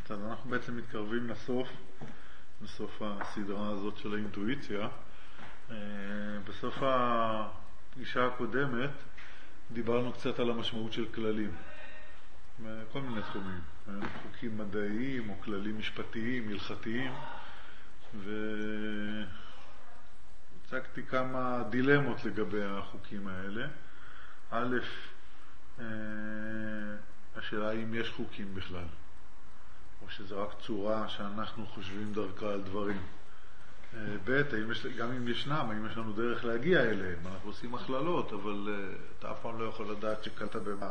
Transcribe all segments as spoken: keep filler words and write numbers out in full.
אז אנחנו בעצם מתקרבים לסוף, לסוף הסדרה הזאת של האינטואיציה. בסוף הפגישה הקודמת דיברנו קצת על המשמעות של כללים, כל מיני תחומים, חוקים מדעיים או כללים משפטיים, הלכתיים, והצגתי כמה דילמות לגבי החוקים האלה. א', השאלה אם יש חוקים בכלל, או שזה רק צורה שאנחנו חושבים דרכה על דברים. ב', גם אם ישנם, האם יש לנו דרך להגיע אליהם. אנחנו עושים הכללות, אבל אתה אף פעם לא יכול לדעת שקלת במה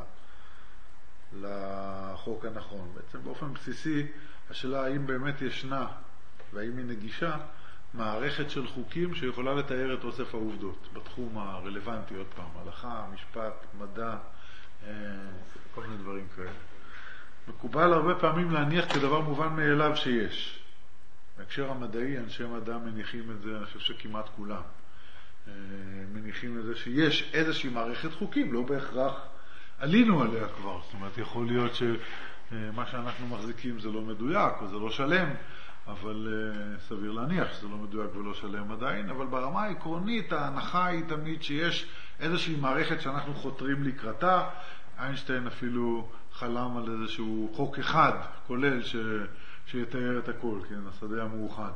לחוק הנכון. בעצם באופן בסיסי, השאלה האם באמת ישנה, והאם היא נגישה, מערכת של חוקים שיכולה לתאר את אוסף העובדות, בתחום הרלוונטי, עוד פעם, הלכה, משפט, מדע, כל מיני דברים כאלה. מקובל הרבה פעמים להניח כדבר מובן מאליו שיש. בהקשר המדעי, אנשי מדע מניחים את זה, אני חושב שכמעט כולם. מניחים את זה שיש איזושהי מערכת חוקים, לא בהכרח עלינו עליה כבר. זאת אומרת, יכול להיות שמה שאנחנו מחזיקים זה לא מדויק או זה לא שלם, אבל סביר להניח שזה לא מדויק ולא שלם עדיין, אבל ברמה העקרונית ההנחה היא תמיד שיש איזושהי מערכת שאנחנו חותרים לקראתה. איינשטיין אפילו חלם על איזשהו חוק אחד כולל ש... שיתאר את הכל, כן, השדה המאוחד.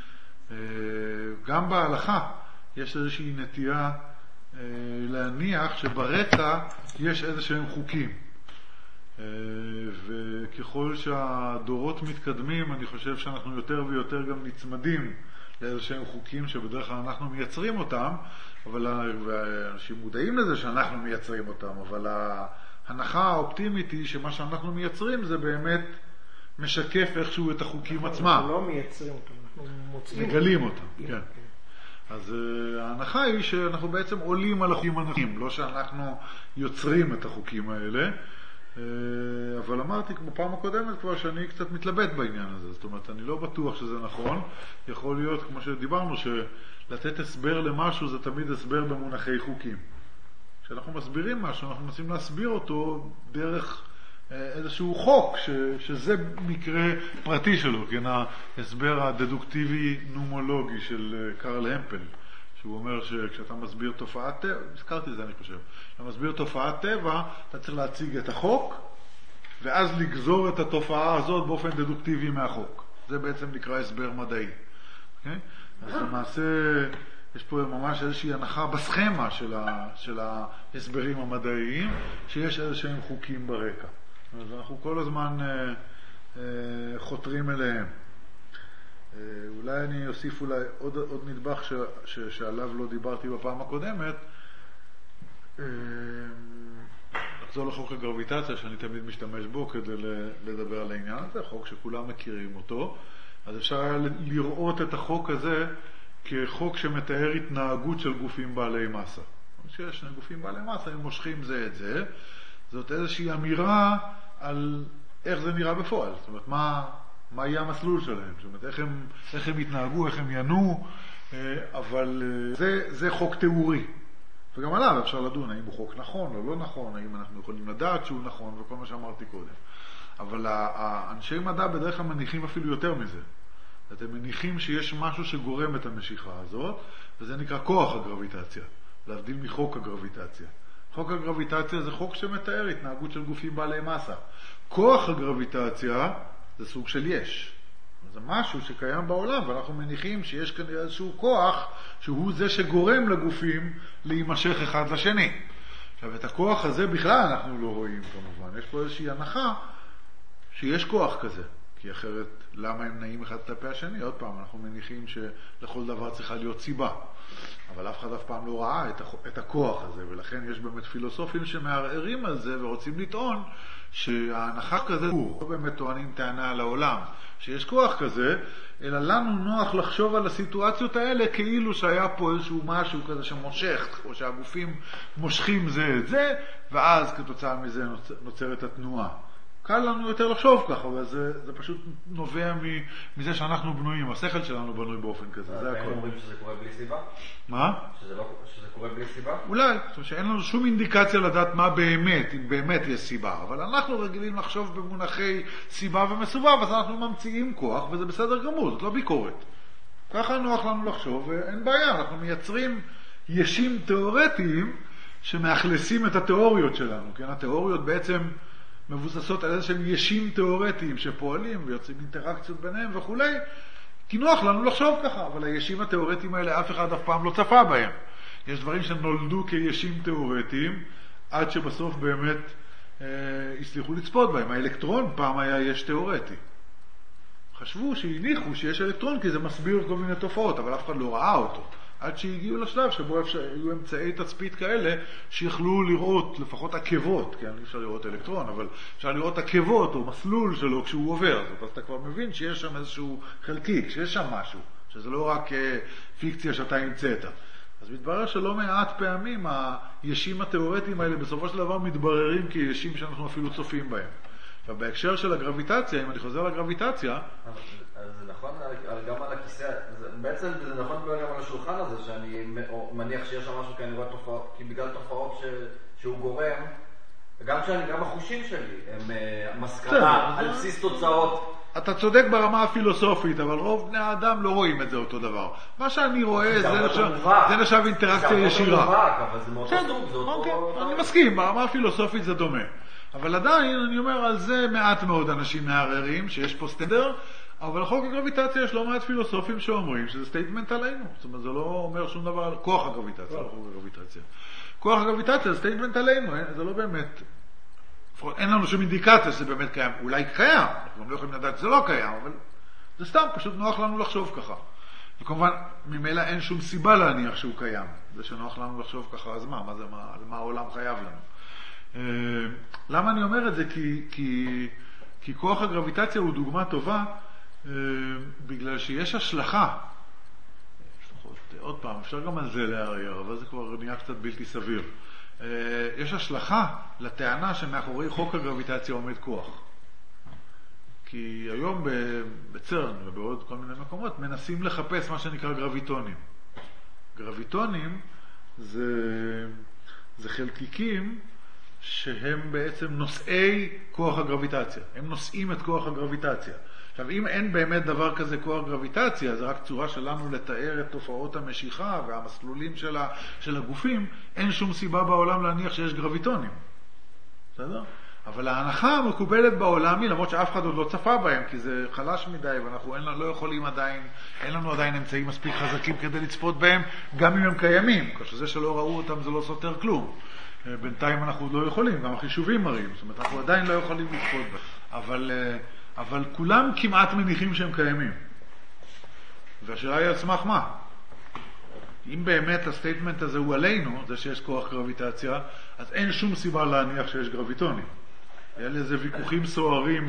גם בהלכה יש איזושהי נטייה להניח שברקע יש איזשהם חוקים. וככל שהדורות מתקדמים, אני חושב שאנחנו יותר ויותר גם נצמדים לאיזשהם חוקים שבדרך כלל אנחנו מייצרים אותם, אבל אנשים מודעים לזה שאנחנו מייצרים אותם, אבל ההנחה האופטימית היא שמה שאנחנו מייצרים זה באמת משקף איכשהו את החוקים עצמם. אנחנו לא מייצרים אותם, אנחנו מוצאים. מגלים אותם, כן. אז ההנחה היא שאנחנו בעצם עולים על החוקים הנכונים, לא שאנחנו יוצרים את החוקים האלה, אבל אמרתי כמו פעם הקודמת כבר שאני קצת מתלבט בעניין הזה, זאת אומרת אני לא בטוח שזה נכון. יכול להיות כמו שדיברנו שלתת הסבר למשהו זה תמיד הסבר במונחי חוקים. כשאנחנו מסבירים משהו אנחנו מנסים להסביר אותו דרך איזשהו חוק ש, שזה מקרה פרטי שלו, כן, ההסבר הדדוקטיבי נומולוגי של קרל המפל, שהוא אומר שכשאתה מסביר תופעת טבע, הזכרתי את זה אני חושב, אתה מסביר תופעת טבע, אתה צריך להציג את החוק, ואז לגזור את התופעה הזאת באופן דדוקטיבי מהחוק. זה בעצם נקרא הסבר מדעי. Okay? אז למעשה, יש פה ממש איזושהי הנחה בסכמה של, ה, של ההסברים המדעיים, שיש איזשהם חוקים ברקע. אז אנחנו כל הזמן אה, אה, חותרים אליהם. אה, אולי אני אוסיף אולי עוד, עוד נדבך ש, ש, שעליו לא דיברתי בפעם הקודמת. אה, נחזור לחוק הגרביטציה שאני תמיד משתמש בו כדי לדבר על העניין הזה, חוק שכולם מכירים אותו. אז אפשר היה לראות את החוק הזה כחוק שמתאר התנהגות של גופים בעלי מסה. שיש שני גופים בעלי מסה, הם מושכים זה את זה. זאת איזושהי אמירה על איך זה נראה בפועל. זאת אומרת, מה, מה יהיה המסלול שלהם? זאת אומרת, איך הם, איך הם יתנהגו, איך הם ינועו, אבל זה, זה חוק תיאורי. וגם עליו אפשר לדון, האם הוא חוק נכון או לא נכון, האם אנחנו יכולים לדעת שהוא נכון, וכל מה שאמרתי קודם. אבל האנשי מדע בדרך כלל מניחים אפילו יותר מזה. אתם מניחים שיש משהו שגורם את המשיכה הזאת, וזה נקרא כוח הגרביטציה, להבדיל מחוק הגרביטציה. חוק הגרביטציה זה חוק שמתאר התנהגות של גופים בעלי מסה. כוח הגרביטציה זה סוג של יש. זה משהו שקיים בעולם, ואנחנו מניחים שיש כנראה איזשהו כוח שהוא זה שגורם לגופים להימשך אחד לשני. עכשיו, את הכוח הזה בכלל אנחנו לא רואים כמובן. יש פה איזושהי הנחה שיש כוח כזה. כי אחרת, למה הם נעים אחד כלפי השני? עוד פעם, אנחנו מניחים שלכל דבר צריכה להיות סיבה. אבל אף אחד אף פעם לא ראה את הכוח הזה, ולכן יש באמת פילוסופים שמערערים על זה ורוצים לטעון שההנחה כזה הוא, לא באמת טוענים טענה על העולם, שיש כוח כזה, אלא לנו נוח לחשוב על הסיטואציות האלה כאילו שהיה פה איזשהו משהו כזה שמושך, או שהגופים מושכים זה את זה, ואז כתוצאה מזה נוצרת התנועה. קל לנו יותר לחשוב ככה, אבל זה, זה פשוט נובע מזה שאנחנו בנויים, השכל שלנו בנוי באופן כזה, זה הכל. הם אומרים שזה קורה בלי סיבה? מה? שזה, לא, שזה קורה בלי סיבה? אולי, זאת אומרת שאין לנו שום אינדיקציה לדעת מה באמת, אם באמת יש סיבה, אבל אנחנו רגילים לחשוב במונחי סיבה ומסובב, אז אנחנו ממציאים כוח, וזה בסדר גמור, זאת לא ביקורת. ככה נוח לנו לחשוב, ואין בעיה, אנחנו מייצרים ישים תיאורטיים שמאכלסים את התיאוריות שלנו, כן? התיאוריות בעצם מבוססות על איזה שהם ישים תיאורטיים שפועלים ויוצאים אינטראקציות ביניהם וכו', כי נוח לנו לחשוב ככה, אבל הישים התיאורטיים האלה אף אחד אף פעם לא צפה בהם. יש דברים שנולדו כישים תיאורטיים, עד שבסוף באמת אה, הצליחו לצפות בהם. האלקטרון פעם היה יש תיאורטי. חשבו שהניחו שיש אלקטרון כי זה מסביר כל מיני תופעות, אבל אף אחד לא ראה אותו. עד שהגיעו לשלב שבו היו אמצעי תצפית כאלה שיכלו לראות לפחות עקבות, כן, אי אפשר לראות אלקטרון, אבל אפשר לראות עקבות או מסלול שלו כשהוא עובר. אז אתה כבר מבין שיש שם איזשהו חלקיק, שיש שם משהו, שזה לא רק פיקציה שאתה המצאת. אז מתברר שלא מעט פעמים הישים התיאורטיים האלה בסופו של דבר מתבררים כישים שאנחנו אפילו צופים בהם. ובהקשר של הגרביטציה, אם אני חוזר לגרביטציה... אז זה נכון גם על הכיסא, בעצם זה נכון גם על השולחן הזה, שאני מניח שיש שם משהו כי אני רואה תופעות, כי בגלל תופעות שהוא גורם, וגם שאני, גם החושים שלי, הם מסקנה על בסיס תוצאות. אתה צודק ברמה הפילוסופית, אבל רוב בני האדם לא רואים את זה אותו דבר. מה שאני רואה זה נחשב אינטראקציה ישירה. אבל זה מאותו סוג, זה אותו... אני מסכים, ברמה הפילוסופית זה דומה. אבל עדיין, אני אומר, על זה מעט מאוד אנשים מערערים, שיש פה סטנדר, אבל חוק הגרביטציה יש לא מעט פילוסופים שאומרים שזה סטייטמנט עלינו. זאת אומרת, זה לא אומר שום דבר על כוח הגרביטציה, לא חוק הגרביטציה. כוח הגרביטציה זה סטייטמנט עלינו, זה לא באמת... אין לנו שום אינדיקציה שזה באמת קיים. אולי קיים, אנחנו לא יכולים לדעת שזה לא קיים, אבל זה סתם, פשוט נוח לנו לחשוב ככה. וכמובן, ממילא אין שום סיבה להניח שהוא קיים. זה שנוח לנו לחשוב ככה, אז מה? מה זה, מה, מה העולם חייב לנו? למה אני אומר את זה? כי, כי, כי כוח הגרביטציה הוא דוגמה טובה, בגלל שיש השלכה. עוד פעם, אפשר גם על זה להערער, אבל זה כבר נהיה קצת בלתי סביר. יש השלכה לטענה שמאחורי חוק הגרביטציה עומד כוח. כי היום בצרן ובעוד כל מיני מקומות מנסים לחפש מה שנקרא גרביטונים. גרביטונים זה, זה חלקיקים שהם בעצם נושאי כוח הגרביטציה. הם נושאים את כוח הגרביטציה. עכשיו, אם אין באמת דבר כזה כוח גרביטציה, זה רק צורה שלנו לתאר את תופעות המשיכה והמסלולים של, ה, של הגופים, אין שום סיבה בעולם להניח שיש גרביטונים. בסדר? אבל ההנחה המקובלת בעולם היא, למרות שאף אחד עוד לא צפה בהם, כי זה חלש מדי, ואנחנו אין, לא יכולים עדיין, אין לנו עדיין אמצעים מספיק חזקים כדי לצפות בהם, גם אם הם קיימים. כשזה שלא ראו אותם זה לא סותר כלום. בינתיים אנחנו לא יכולים, גם החישובים מראים, זאת אומרת, אנחנו עדיין לא יכולים לצפות בהם. אבל, אבל כולם כמעט מניחים שהם קיימים. והשאלה היא על סמך מה? אם באמת הסטייטמנט הזה הוא עלינו, זה שיש כוח גרביטציה, אז אין שום סיבה להניח שיש גרביטונים. היה לי איזה ויכוחים סוערים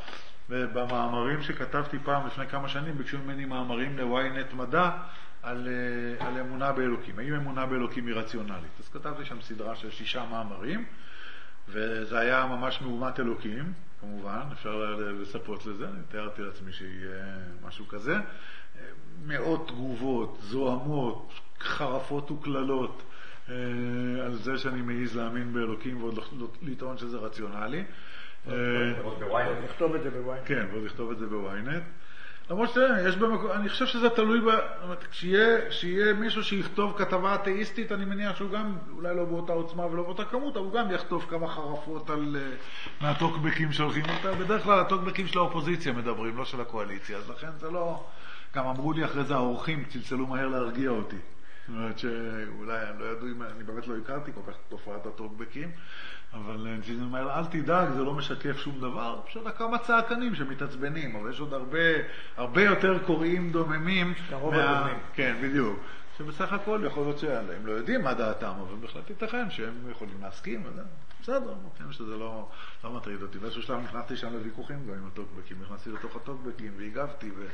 במאמרים שכתבתי פעם לפני כמה שנים, ביקשו ממני מאמרים ל-ynet מדע על, על אמונה באלוקים. האם אמונה באלוקים היא רציונלית? אז כתבתי שם סדרה של שישה מאמרים, וזה היה ממש מהומת אלוקים, כמובן, אפשר לספות לזה, אני תיארתי לעצמי שיהיה משהו כזה. מאות תגובות, זוהמות, חרפות וכללות אה, על זה שאני מעיז להאמין באלוקים ועוד לטעון שזה רציונלי. ועוד בוויינט. לכתוב את זה בוויינט. כן, ועוד לכתוב את זה בוויינט. למרות שיש במקום, אני חושב שזה תלוי, כשיהיה, כשיהיה מישהו שיכתוב כתבה אתאיסטית, אני מניח שהוא גם, אולי לא באותה עוצמה ולא באותה כמות, אבל הוא גם יכתוב כמה חרפות על, מהטוקבקים שהולכים אותה. בדרך כלל הטוקבקים של האופוזיציה מדברים, לא של הקואליציה, אז לכן זה לא... גם אמרו לי אחרי זה האורחים, צלצלו מהר להרגיע אותי. זאת אומרת שאולי אני לא ידעו, אני באמת לא הכרתי כל כך תופעת הטוקבקים, אבל צלצלו מהר, אל תדאג, זה לא משקף שום דבר. פשוט כמה צעקנים שמתעצבנים, אבל יש עוד הרבה, הרבה יותר קוראים דוממים. הרוב הדוממים. כן, בדיוק. שבסך הכל יכול להיות שהם לא יודעים מה דעתם, אבל בכלל ייתכן שהם יכולים להסכים, בסדר, כן, שזה לא, לא מטריד אותי. באיזשהו שלב נכנסתי שם לוויכוחים גם עם הטוקבקים, נכנסתי לתוך הטוקבקים והגבתי ו...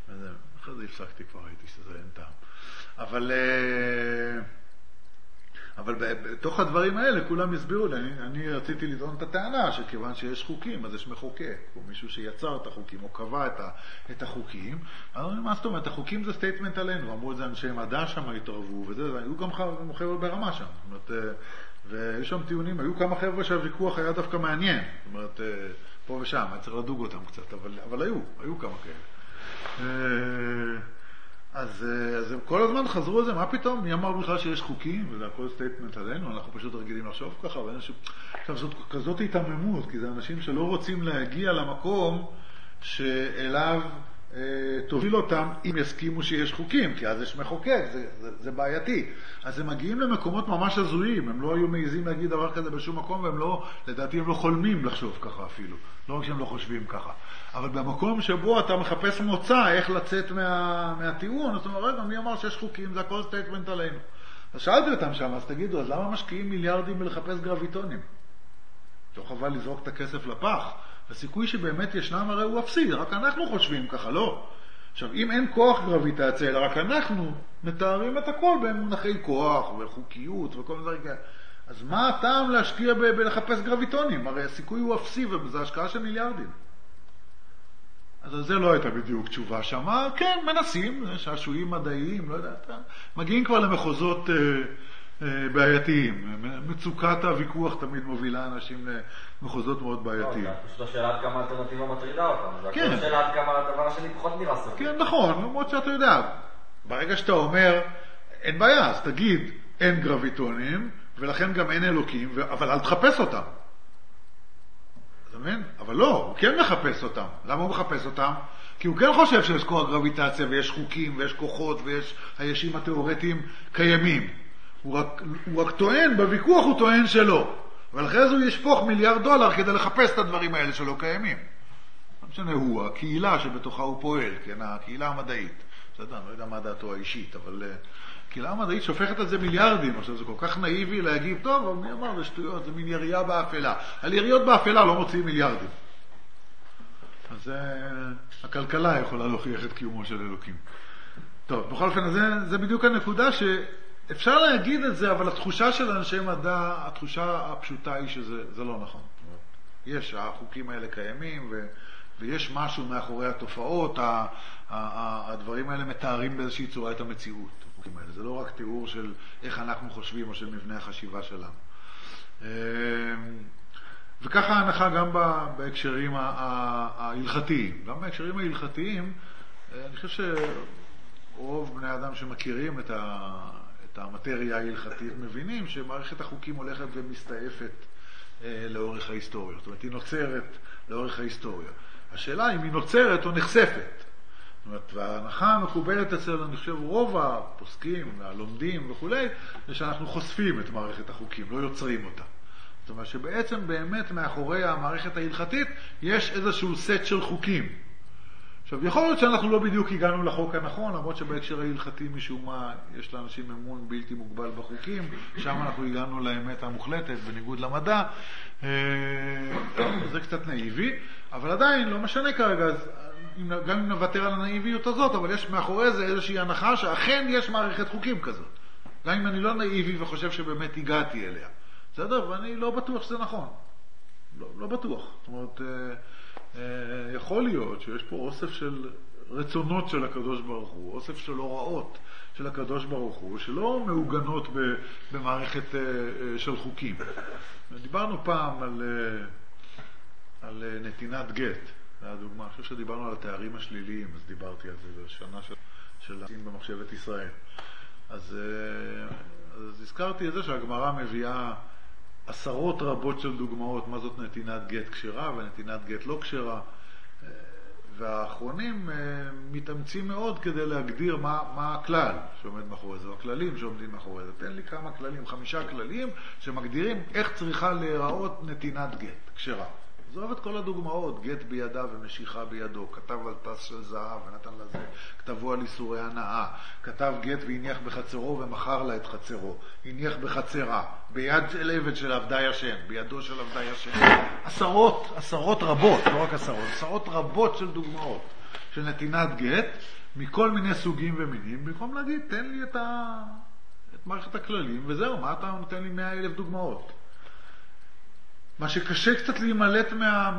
אחרי זה הפסקתי כבר, ראיתי שזה אין טעם. אבל, אבל בתוך הדברים האלה כולם הסבירו לי, אני, אני רציתי לטעון את הטענה שכיוון שיש חוקים, אז יש מחוקק, או מישהו שיצר את החוקים, או קבע את, ה, את החוקים. אז מה זאת אומרת, החוקים זה סטייטמנט עלינו, אמרו את זה אנשי מדע שם התערבו, וזה, היו גם חבר'ה ברמה שם. זאת אומרת, והיו שם טיעונים, היו כמה חבר'ה שהוויכוח היה דווקא מעניין. זאת אומרת, פה ושם, היה צריך לדוג אותם קצת, אבל, אבל היו, היו כמה כאלה. אז, אז הם כל הזמן חזרו על זה, מה פתאום? מי אמר בכלל שיש חוקים, וזה הכל סטייטמנט עלינו, אנחנו פשוט רגילים לחשוב ככה, ואנשים, עכשיו זאת כזאת התאממות, כי זה אנשים שלא רוצים להגיע למקום שאליו אה, תוביל אותם אם יסכימו שיש חוקים, כי אז יש מחוקק, זה, זה, זה בעייתי. אז הם מגיעים למקומות ממש הזויים, הם לא היו מעיזים להגיד דבר כזה בשום מקום, והם לא, לדעתי הם לא חולמים לחשוב ככה אפילו, לא רק שהם לא חושבים ככה. אבל במקום שבו אתה מחפש מוצא איך לצאת מה, מהטיעון, אז אתה אומר, רגע, מי אמר שיש חוקים, זה הכל סטייטמנט עלינו. אז שאלתי אותם שם, אז תגידו, אז למה משקיעים מיליארדים בלחפש גרביטונים? לא חבל לזרוק את הכסף לפח. הסיכוי שבאמת ישנם הרי הוא אפסי, רק אנחנו חושבים ככה, לא. עכשיו, אם אין כוח גרביטציה, אלא רק אנחנו מתארים את הכל במונחי כוח וחוקיות וכל מיני כאלה. אז מה הטעם להשקיע ב- בלחפש גרביטונים? הרי הסיכוי הוא אפסי וזה השקעה של מיליארדים. אז על זה לא הייתה בדיוק תשובה שמה, כן, מנסים, שעשועים מדעיים, לא יודע, מגיעים כבר למחוזות אה, אה, בעייתיים. מצוקת הוויכוח תמיד מובילה אנשים למחוזות מאוד בעייתיים. לא, זה פשוט השאלה עד כמה האלטרנטיבה מטרידה אותם. זה כן. השאלה עד כמה הדבר השני פחות נראה סוף. כן, נכון, למרות שאתה יודע, ברגע שאתה אומר, אין בעיה, אז תגיד, אין גרביטונים, ולכן גם אין אלוקים, אבל אל תחפש אותם. אבל לא, הוא כן מחפש אותם. למה הוא מחפש אותם? כי הוא כן חושב שיש כוח גרביטציה ויש חוקים ויש כוחות ויש הישים התיאורטיים קיימים. הוא רק, הוא רק טוען, בוויכוח הוא טוען שלא. אבל אחרי זה הוא ישפוך מיליארד דולר כדי לחפש את הדברים האלה שלא קיימים. לא משנה, הוא, הקהילה שבתוכה הוא פועל, כן, הקהילה המדעית. בסדר, אני לא יודע מה דעתו האישית, אבל הקהילה המדעית שופכת על זה מיליארדים. עכשיו זה כל כך נאיבי להגיב, טוב, אבל מי אמר, זה שטויות, זה מין ירייה באפלה. על יריות באפלה לא מוציאים מיליארדים. אז הכלכלה יכולה להוכיח את קיומו של אלוקים. טוב, בכל אופן, זה, זה בדיוק הנקודה שאפשר להגיד את זה, אבל התחושה של אנשי מדע, התחושה הפשוטה היא שזה זה לא נכון. יש, החוקים האלה קיימים, ו, ויש משהו מאחורי התופעות, ה, ה, ה, הדברים האלה מתארים באיזושהי צורה את המציאות. האלה. זה לא רק תיאור של איך אנחנו חושבים או של מבנה החשיבה שלנו. וככה ההנחה גם בהקשרים ההלכתיים. גם בהקשרים ההלכתיים, אני חושב שרוב בני אדם שמכירים את, ה, את המטריה ההלכתית מבינים שמערכת החוקים הולכת ומסתעפת לאורך ההיסטוריה. זאת אומרת, היא נוצרת לאורך ההיסטוריה. השאלה אם היא נוצרת או נחשפת. זאת אומרת, וההנחה המקובלת אצל, אני חושב, רוב הפוסקים, הלומדים וכו', זה שאנחנו חושפים את מערכת החוקים, לא יוצרים אותה. זאת אומרת שבעצם באמת מאחורי המערכת ההלכתית יש איזשהו סט של חוקים. עכשיו, יכול להיות שאנחנו לא בדיוק הגענו לחוק הנכון, למרות שבהקשר ההלכתי משום מה יש לאנשים אמון בלתי מוגבל בחוקים, שם אנחנו הגענו לאמת המוחלטת בניגוד למדע. זה קצת נאיבי, אבל עדיין לא משנה כרגע, אז גם אם נוותר על הנאיביות הזאת, אבל יש מאחורי זה איזושהי הנחה שאכן יש מערכת חוקים כזאת. גם אם אני לא נאיבי וחושב שבאמת הגעתי אליה. בסדר? ואני לא בטוח שזה נכון. לא, לא בטוח. זאת אומרת, אה, אה, יכול להיות שיש פה אוסף של רצונות של הקדוש ברוך הוא, אוסף של הוראות של הקדוש ברוך הוא, שלא מעוגנות ב, במערכת אה, אה, של חוקים. דיברנו פעם על, אה, על אה, נתינת גט. לדוגמה, אני חושב שדיברנו על התארים השליליים, אז דיברתי על זה, זה שנה של, של עשים במחשבת ישראל. אז, אז הזכרתי את זה שהגמרא מביאה עשרות רבות של דוגמאות, מה זאת נתינת גט כשרה ונתינת גט לא כשרה, והאחרונים מתאמצים מאוד כדי להגדיר מה, מה הכלל שעומד מאחורי זה, הכללים שעומדים מאחורי זה. תן לי כמה כללים, חמישה כללים שמגדירים איך צריכה להיראות נתינת גט כשרה. עזוב את כל הדוגמאות, גט בידה ומשיכה בידו, כתב על טס של זהב ונתן לזה, כתבו על איסורי הנאה, כתב גט והניח בחצרו ומכר לה את חצרו, הניח בחצרה, ביד של עבד של עבדי השם, בידו של עבדי השם. עשרות, עשרות רבות, לא רק עשרות, עשרות רבות של דוגמאות של נתינת גט, מכל מיני סוגים ומינים, במקום להגיד, תן לי את, ה... את מערכת הכללים, וזהו, מה אתה נותן לי מאה אלף דוגמאות? מה שקשה קצת להימלט מה,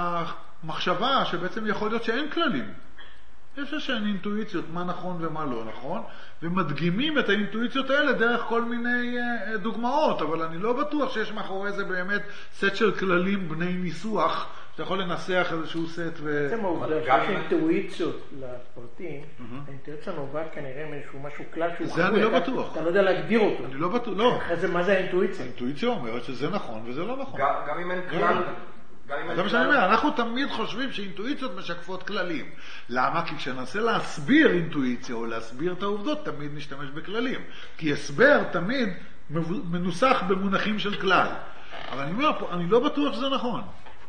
מהמחשבה שבעצם יכול להיות שאין כללים. יש איזשהן אינטואיציות, מה נכון ומה לא נכון, ומדגימים את האינטואיציות האלה דרך כל מיני uh, דוגמאות, אבל אני לא בטוח שיש מאחורי זה באמת סט של כללים בני ניסוח, שאתה יכול לנסח איזשהו סט ו... זה העובדה שיש אינטואיציות לפרטים, האינטואיציה נובעת כנראה מאיזשהו משהו כלל שהוא זה אני לא בטוח. אתה לא יודע להגדיר אותו. אני לא בטוח, לא. מה זה האינטואיציה? האינטואיציה אומרת שזה נכון וזה לא נכון. גם אם אין כלל... זה מה שאני אומר, אנחנו תמיד חושבים שאינטואיציות משקפות כללים. למה? כי כשננסה להסביר אינטואיציה או להסביר את העובדות, תמיד נשתמש בכללים. כי הסבר תמיד מנוסח במונחים של כלל. אבל אני אומר, אני לא בטוח שזה נכון.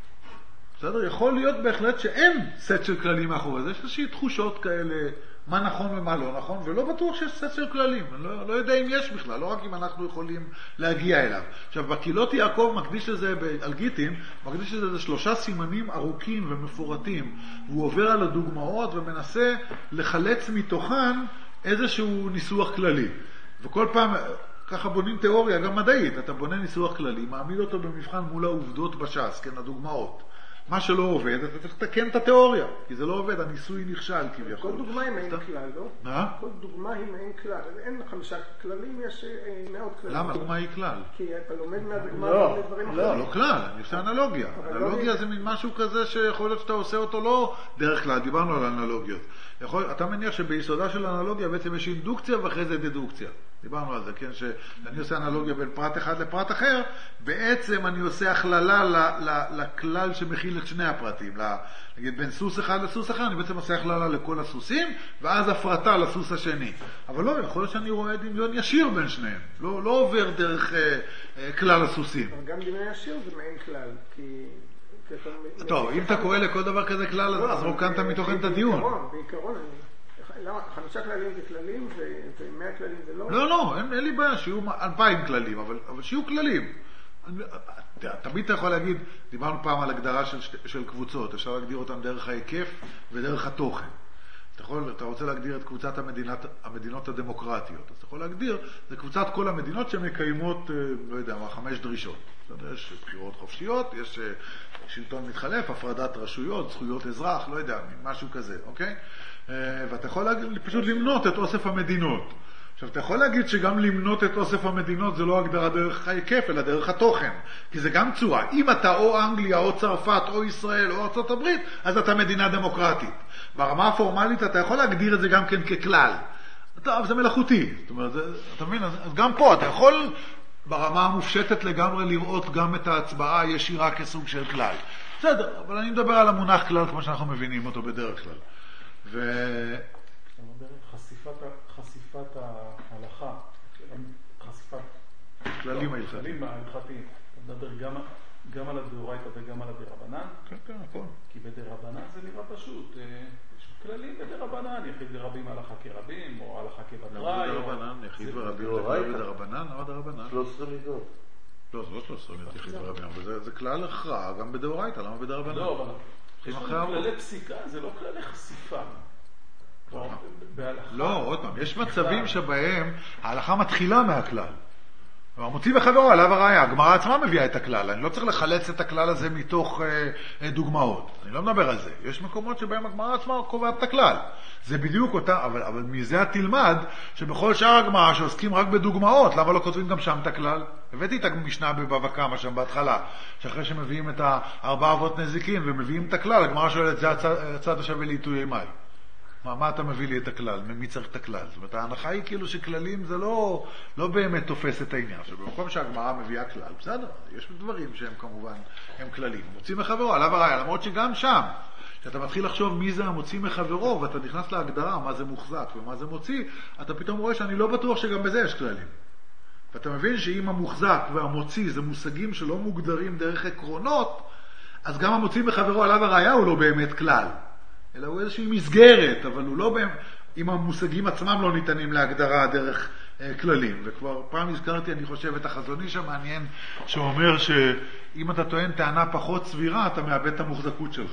בסדר? יכול להיות בהחלט שאין סט של כללים מאחורי זה, יש איזושהי תחושות כאלה, מה נכון ומה לא נכון, ולא בטוח שיש סט של כללים. אני לא, לא יודע אם יש בכלל, לא רק אם אנחנו יכולים להגיע אליו. עכשיו, בקהילות יעקב מקדיש לזה, על גיטין, מקדיש לזה שלושה סימנים ארוכים ומפורטים, והוא עובר על הדוגמאות ומנסה לחלץ מתוכן איזשהו ניסוח כללי. וכל פעם... ככה בונים תיאוריה, גם מדעית, אתה בונה ניסוח כללי, מעמיד אותו במבחן מול העובדות בש"ס, כן, הדוגמאות. מה שלא עובד, אתה צריך לתקן את התיאוריה, כי זה לא עובד, הניסוי נכשל כביכול. כל דוגמה היא מעין כלל, לא? מה? כל דוגמה היא מעין כלל, אין חמישה כללים, יש מאות כללים. למה? דוגמה היא כלל. כי אתה לומד מהדוגמה לא, לדברים זה אחרים. לא כלל, אני עושה אנלוגיה. אנלוגיה זה מין משהו כזה שיכול להיות שאתה עושה אותו לא דרך כלל, דיברנו על אנלוגיות. יכול, אתה מניח שביסודה של אנלוגיה בעצם יש אינדוקציה ואחרי זה דדוקציה. דיברנו על זה, כן, שאני עושה אנלוגיה בין פרט אחד לפרט אחר, בעצם אני עושה הכללה ל, ל, לכלל שמכיל את שני הפרטים. נגיד, בין סוס אחד לסוס אחר, אני בעצם עושה הכללה לכל הסוסים, ואז הפרטה לסוס השני. אבל לא, יכול להיות שאני רואה דמיון ישיר בין שניהם. לא, לא עובר דרך אה, אה, כלל הסוסים. אבל גם דמיון ישיר זה מעין כלל, כי... טוב, אם אתה קורא לכל דבר כזה כלל, אז רוקנת מתוכן את הדיון. בעיקרון, חמישה כללים זה כללים, ומאה כללים זה לא... לא, לא, אין לי בעיה שיהיו אלפיים כללים, אבל שיהיו כללים. תמיד אתה יכול להגיד, דיברנו פעם על הגדרה של קבוצות, אפשר להגדיר אותן דרך ההיקף ודרך התוכן. אתה יכול, אתה רוצה להגדיר את קבוצת המדינת, המדינות הדמוקרטיות, אז אתה יכול להגדיר, זה קבוצת כל המדינות שמקיימות, לא יודע מה, חמש דרישות. יש בחירות חופשיות, יש שלטון מתחלף, הפרדת רשויות, זכויות אזרח, לא יודע, משהו כזה, אוקיי? ואתה יכול להגיד, פשוט למנות את אוסף המדינות. עכשיו, אתה יכול להגיד שגם למנות את אוסף המדינות זה לא הגדרה דרך ההיקף, אלא דרך התוכן. כי זה גם צורה. אם אתה או אנגליה, או צרפת, או ישראל, או ארצות הברית, אז אתה מדינה דמוקרטית. ברמה הפורמלית אתה יכול להגדיר את זה גם כן ככלל. טוב, זה מלאכותי. זאת אומרת, זה, אתה מבין? אז, אז גם פה אתה יכול ברמה המופשטת לגמרי לראות גם את ההצבעה הישירה כסוג של כלל. בסדר, אבל אני מדבר על המונח כלל כמו שאנחנו מבינים אותו בדרך כלל. ו... אתה מדבר חשיפת, חשיפת ההלכה, חשיפת כללים ההלכתיים. כללים ההלכתיים. אתה מדבר גם, גם על הדאורייתא וגם על הדרבנן? כן, כן, נכון. כי בדרבנן זה נראה פשוט. יש כללים בדרבנן, יחיד ורבים הלכה כרבים, או הלכה כבדראי. לא בדרבנן, יחיד ורבים זה בדרבנן, לא בדרבנן. שלוש עשרה מידות. לא, זה לא שלוש עשרה מידות יחיד ורבים, אבל זה כלל הכרעה גם בדאורייתא, למה בדרבנן? לא, אבל יש לנו כללי פסיקה, זה לא כללי חשיפה. לא, עוד פעם, יש מצבים שבהם ההלכה מתחילה מהכלל. המוציא בחברו עליו הראיה, הגמרא עצמה מביאה את הכלל, אני לא צריך לחלץ את הכלל הזה מתוך אה, דוגמאות, אני לא מדבר על זה. יש מקומות שבהם הגמרא עצמה קובעת את הכלל. זה בדיוק אותה, אבל, אבל מזה תלמד שבכל שאר הגמרא שעוסקים רק בדוגמאות, למה לא כותבים גם שם את הכלל? הבאתי את המשנה בבבא קמא שם בהתחלה, שאחרי שמביאים את הארבע אבות נזיקין ומביאים את הכלל, הגמרא שואלת, זה הצד, הצד השווה לעיתויי מאי. מה, מה אתה מביא לי את הכלל? מי צריך את הכלל? זאת אומרת, ההנחה היא כאילו שכללים זה לא, לא באמת תופס את העניין. שבמקום שהגמרא מביאה כלל, בסדר, יש דברים שהם כמובן, הם כללים. מוציא מחברו, עליו הראיה, למרות שגם שם, כשאתה מתחיל לחשוב מי זה המוציא מחברו, ואתה נכנס להגדרה מה זה מוחזק ומה זה מוציא, אתה פתאום רואה שאני לא בטוח שגם בזה יש כללים. ואתה מבין שאם המוחזק והמוציא זה מושגים שלא מוגדרים דרך עקרונות, אז גם המוציא מחברו, עליו הראיה הוא לא באמת כלל. אלא הוא איזושהי מסגרת, אבל הוא לא, אם המושגים עצמם לא ניתנים להגדרה דרך אה, כללים. וכבר פעם הזכרתי, אני חושב, את החזון איש המעניין, שאומר שאם אתה טוען טענה פחות סבירה, אתה מאבד את המוחזקות שלך.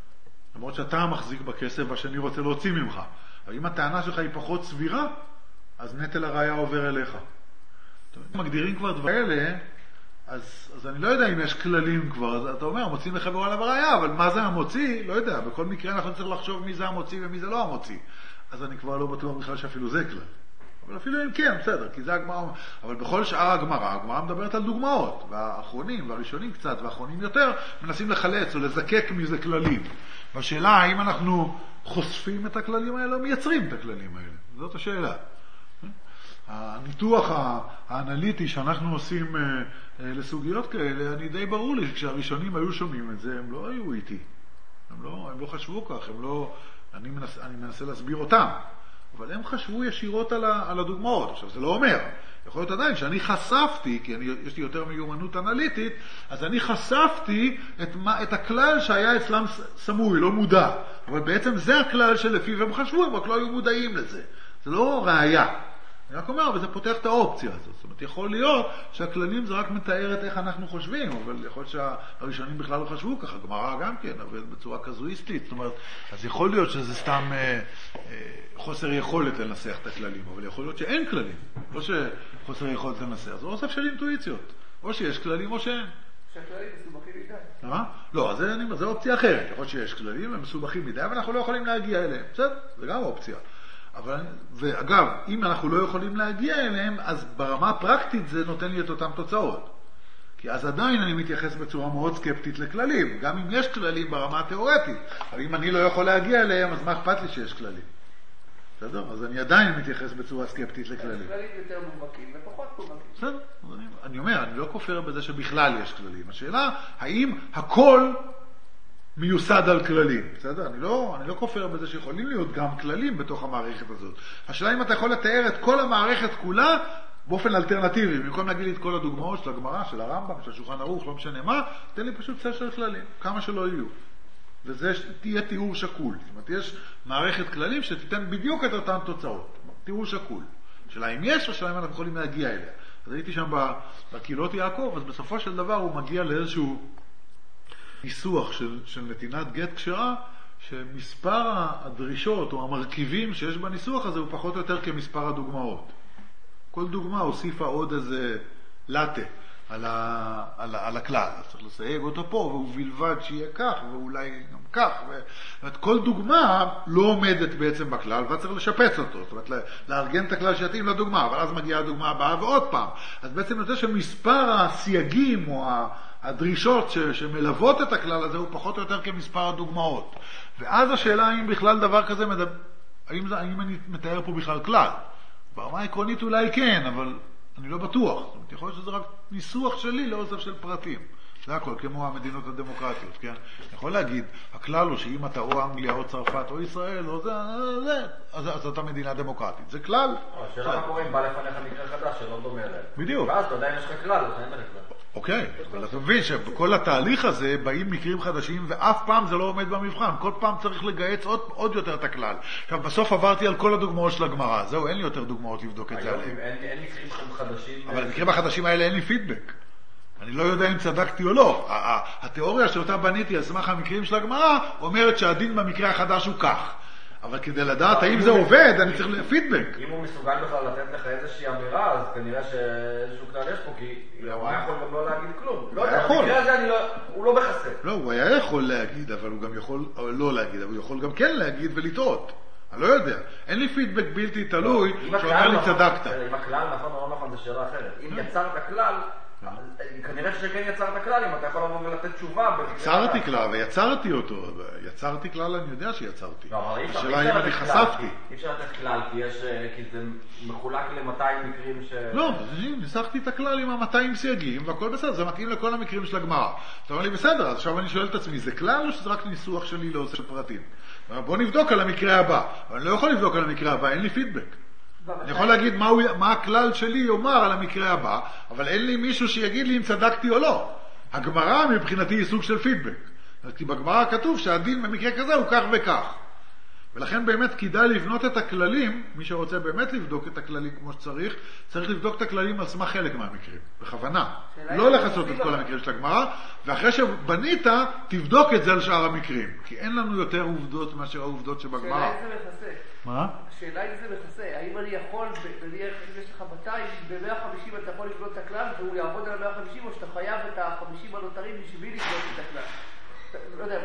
למרות שאתה מחזיק בכסף, והשני רוצה להוציא ממך. אבל אם הטענה שלך היא פחות סבירה, אז נטל הראיה עובר אליך. אם מגדירים כבר דברים האלה, אז, אז אני לא יודע אם יש כללים כבר, אז אתה אומר, מוצאים לחבר עליו הראיה, אבל מה זה המוציא? לא יודע, בכל מקרה אנחנו צריך לחשוב מי זה המוציא ומי זה לא המוציא. אז אני כבר לא בטוח בכלל שאפילו זה כלל. אבל אפילו אם כן, בסדר, כי זה הגמרא. אבל בכל שאר הגמרא, הגמרא מדברת על דוגמאות, והאחרונים והראשונים קצת, והאחרונים יותר, מנסים לחלץ או לזקק מזה כללים. והשאלה, האם אנחנו חושפים את הכללים האלה או מייצרים את הכללים האלה? זאת השאלה. הניתוח האנליטי שאנחנו עושים לסוגיות כאלה, אני די ברור לי שכשהראשונים היו שומעים את זה, הם לא היו איתי. הם לא, הם לא חשבו כך, הם לא, אני מנסה, אני מנסה להסביר אותם. אבל הם חשבו ישירות על, ה, על הדוגמאות. עכשיו, זה לא אומר. יכול להיות עדיין שאני חשפתי, כי אני, יש לי יותר מיומנות אנליטית, אז אני חשפתי את, מה, את הכלל שהיה אצלם סמוי, לא מודע. אבל בעצם זה הכלל שלפיו הם חשבו, הם רק לא היו מודעים לזה. זה לא ראייה. אני רק אומר, אבל זה פותח את האופציה הזאת. זאת אומרת, יכול להיות שהכללים זה רק מתאר את איך אנחנו חושבים, אבל יכול להיות שהראשונים בכלל לא חשבו ככה, גמרא גם כן, אבל בצורה קזואיסטית. זאת אומרת, אז יכול להיות שזה סתם אה, אה, חוסר יכולת לנסח את הכללים, אבל יכול להיות שאין כללים, לא שחוסר יכולת לנסח, זה אוסף של אינטואיציות, או שיש כללים או שאין. שהכללים מסובכים מדי. אה? לא, אז זה, זה אופציה אחרת. יכול להיות שיש כללים, הם מסובכים מדי, אבל אנחנו לא יכולים להגיע אליהם. בסדר? זה גם אופציה. אבל, ואגב, אם אנחנו לא יכולים להגיע אליהם, אז ברמה הפרקטית זה נותן לי את אותם תוצאות. כי אז עדיין אני מתייחס בצורה מאוד סקפטית לכללים, גם אם יש כללים ברמה התיאורטית. אבל אם אני לא יכול להגיע אליהם, אז מה אכפת לי שיש כללים? בסדר? אז אני עדיין מתייחס בצורה סקפטית לכללים. כללים יותר מובהקים ופחות מובהקים. בסדר? אני, אני אומר, אני לא כופר בזה שבכלל יש כללים. השאלה, האם הכל מיוסד על כללים, בסדר? אני לא, אני לא כופר בזה שיכולים להיות גם כללים בתוך המערכת הזאת. השאלה אם אתה יכול לתאר את כל המערכת כולה באופן אלטרנטיבי, במקום להגיד לי את כל הדוגמאות של הגמרא, של הרמב"ם, של השולחן ערוך, לא משנה מה, תן לי פשוט סט של כללים, כמה שלא יהיו. וזה תהיה תיאור שקול. זאת אומרת, יש מערכת כללים שתיתן בדיוק את אותן תוצאות. תיאור שקול. השאלה אם יש, השאלה אם אנחנו יכולים להגיע אליה. אז הייתי שם בקהילות יעקב, אז בסופו של דבר הוא מגיע לאיזשהו ניסוח של, של נתינת גט כשרה, שמספר הדרישות או המרכיבים שיש בניסוח הזה הוא פחות או יותר כמספר הדוגמאות. כל דוגמה הוסיפה עוד איזה לטה על, ה, על, ה, על הכלל. אז צריך לסייג אותו פה, והוא בלבד שיהיה כך, ואולי גם כך. ו... כל דוגמה לא עומדת בעצם בכלל, וצריך לשפץ אותו. זאת אומרת, לארגן את הכלל שיתאים לדוגמה, אבל אז מגיעה הדוגמה הבאה ועוד פעם. אז בעצם יוצא שמספר הסייגים או ה... הדרישות ש, שמלוות את הכלל הזה הוא פחות או יותר כמספר הדוגמאות. ואז השאלה האם בכלל דבר כזה, מדבר, האם, זה, האם אני מתאר פה בכלל כלל? ברמה העקרונית אולי כן, אבל אני לא בטוח. זאת אומרת, יכול להיות שזה רק ניסוח שלי לאוסף של פרטים. זה הכל, כמו המדינות הדמוקרטיות, כן? אני יכול להגיד, הכלל הוא שאם אתה או אנגליה או צרפת או ישראל, או זה, זה, אז, אז אתה מדינה דמוקרטית. זה כלל. השאלה מה קורה אם בא לפניך מקרה חדש שלא דומה אליהם. בדיוק. ואז אתה יודע אם יש לך כלל, אז אין לך כלל. אוקיי, אבל אתה מבין שבכל התהליך הזה באים מקרים חדשים ואף פעם זה לא עומד במבחן. כל פעם צריך לגייץ עוד, עוד יותר את הכלל. עכשיו, בסוף עברתי על כל הדוגמאות של הגמרא. זהו, אין לי יותר דוגמאות לבדוק את זה עליהם. אין, אין מקרים חדשים. אבל במקרים החדשים האלה אין לי פידבק. אני לא יודע אם צדקתי או לא. התיאוריה שאותה בניתי על סמך המקרים של הגמרא אומרת שהדין במקרה החדש הוא כך. אבל כדי לדעת האם זה עובד, אני צריך פידבק. אם הוא מסוגל בכלל לתת לך איזושהי אמירה, אז כנראה שאיזשהו כלל יש פה, כי הוא היה יכול גם לא להגיד כלום. לא יודע, במקרה הזה הוא לא בחסר. לא, הוא היה יכול להגיד, אבל הוא גם יכול לא להגיד, אבל הוא יכול גם כן להגיד ולטעות. אני לא יודע. אין לי פידבק בלתי תלוי שאומר לי צדקת. אם הכלל נכון או לא נכון, זה שאלה אחרת. אם יצרת כלל, כנראה שכן יצרת כלל, אם אתה יכול לבוא ולתת תשובה. יצרתי כלל, ויצרתי אותו. יצרתי כלל, אני יודע שיצרתי. השאלה אם אני חשפתי. אי אפשר לתת כלל, כי זה מחולק ל-מאתיים מקרים ש... לא, ניסחתי את הכלל עם ה-מאתיים סייגים, והכל בסדר, זה מתאים לכל המקרים של הגמרא. אתה אומר לי, בסדר, אז עכשיו אני שואל את עצמי, זה כלל או שזה רק ניסוח שלי לאוסף של פרטים? בוא נבדוק על המקרה הבא. אבל אני לא יכול לבדוק על המקרה הבא, אין לי פידבק. אני יכול להגיד מה, הוא, מה הכלל שלי יאמר על המקרה הבא, אבל אין לי מישהו שיגיד לי אם צדקתי או לא. הגמרא מבחינתי היא סוג של פידבק. כי בגמרא כתוב שהדין במקרה כזה הוא כך וכך. ולכן באמת כדאי לבנות את הכללים, מי שרוצה באמת לבדוק את הכללים כמו שצריך, צריך לבדוק את הכללים על סמך חלק מהמקרים, בכוונה. לא לחסות את כל המקרים של הגמרא, ואחרי שבנית, תבדוק את זה על שאר המקרים. כי אין לנו יותר עובדות מאשר העובדות שבגמרא. שאלה אם זה מכסה. מה? השאלה אם זה מכסה. האם אני יכול, נניח אם יש לך מאתיים, ב-מאה וחמישים אתה יכול לבנות את הכלל, והוא יעבוד על ה-מאה וחמישים, או שאתה חייב את ה-חמישים הנותרים בשביל לבנות את הכלל. לא יודע,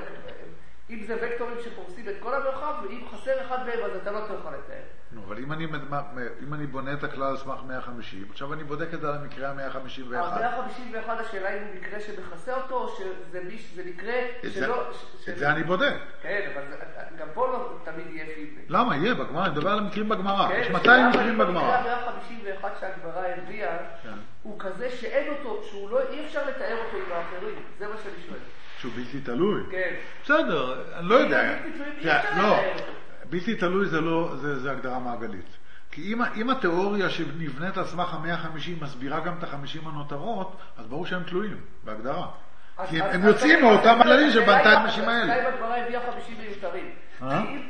אם זה וקטורים שפורסים את כל המרחב, ואם חסר אחד מהם, אז אתה לא תוכל לתאר. נו, אבל אם אני, אם אני בונה את הכלל על סמך מאה וחמישים, עכשיו אני בודק את זה על המקרה ה-מאה וחמישים ואחת. ה-מאה וחמישים ואחת השאלה אם הוא מקרה שמכסה אותו, או שזה מקרה שלא... את זה אני בודק. כן, אבל גם פה לא תמיד יהיה פידבק. למה? יהיה בגמרא, אני מדבר על המקרים בגמרא. יש מאתיים מקרים בגמרא. ה-מאה וחמישים ואחת שהגמרא הביאה, הוא כזה שאין אותו, שהוא לא, אי אפשר לתאר אותו עם האחרים. זה מה שאני שואל. שהוא בלתי תלוי? כן. בסדר, אני לא יודע. לא, בלתי תלוי זה לא, זה, זה הגדרה מעגלית. כי אם, אם התיאוריה שנבנית על סמך ה-מאה וחמישים מסבירה גם את ה-חמישים הנותרות, אז ברור שהם תלויים, בהגדרה. כי הם יוצאים מאותם הכללים שבנתה ה-חמישים האלה. אולי בגמרא הביאה חמישים מיותרים. אם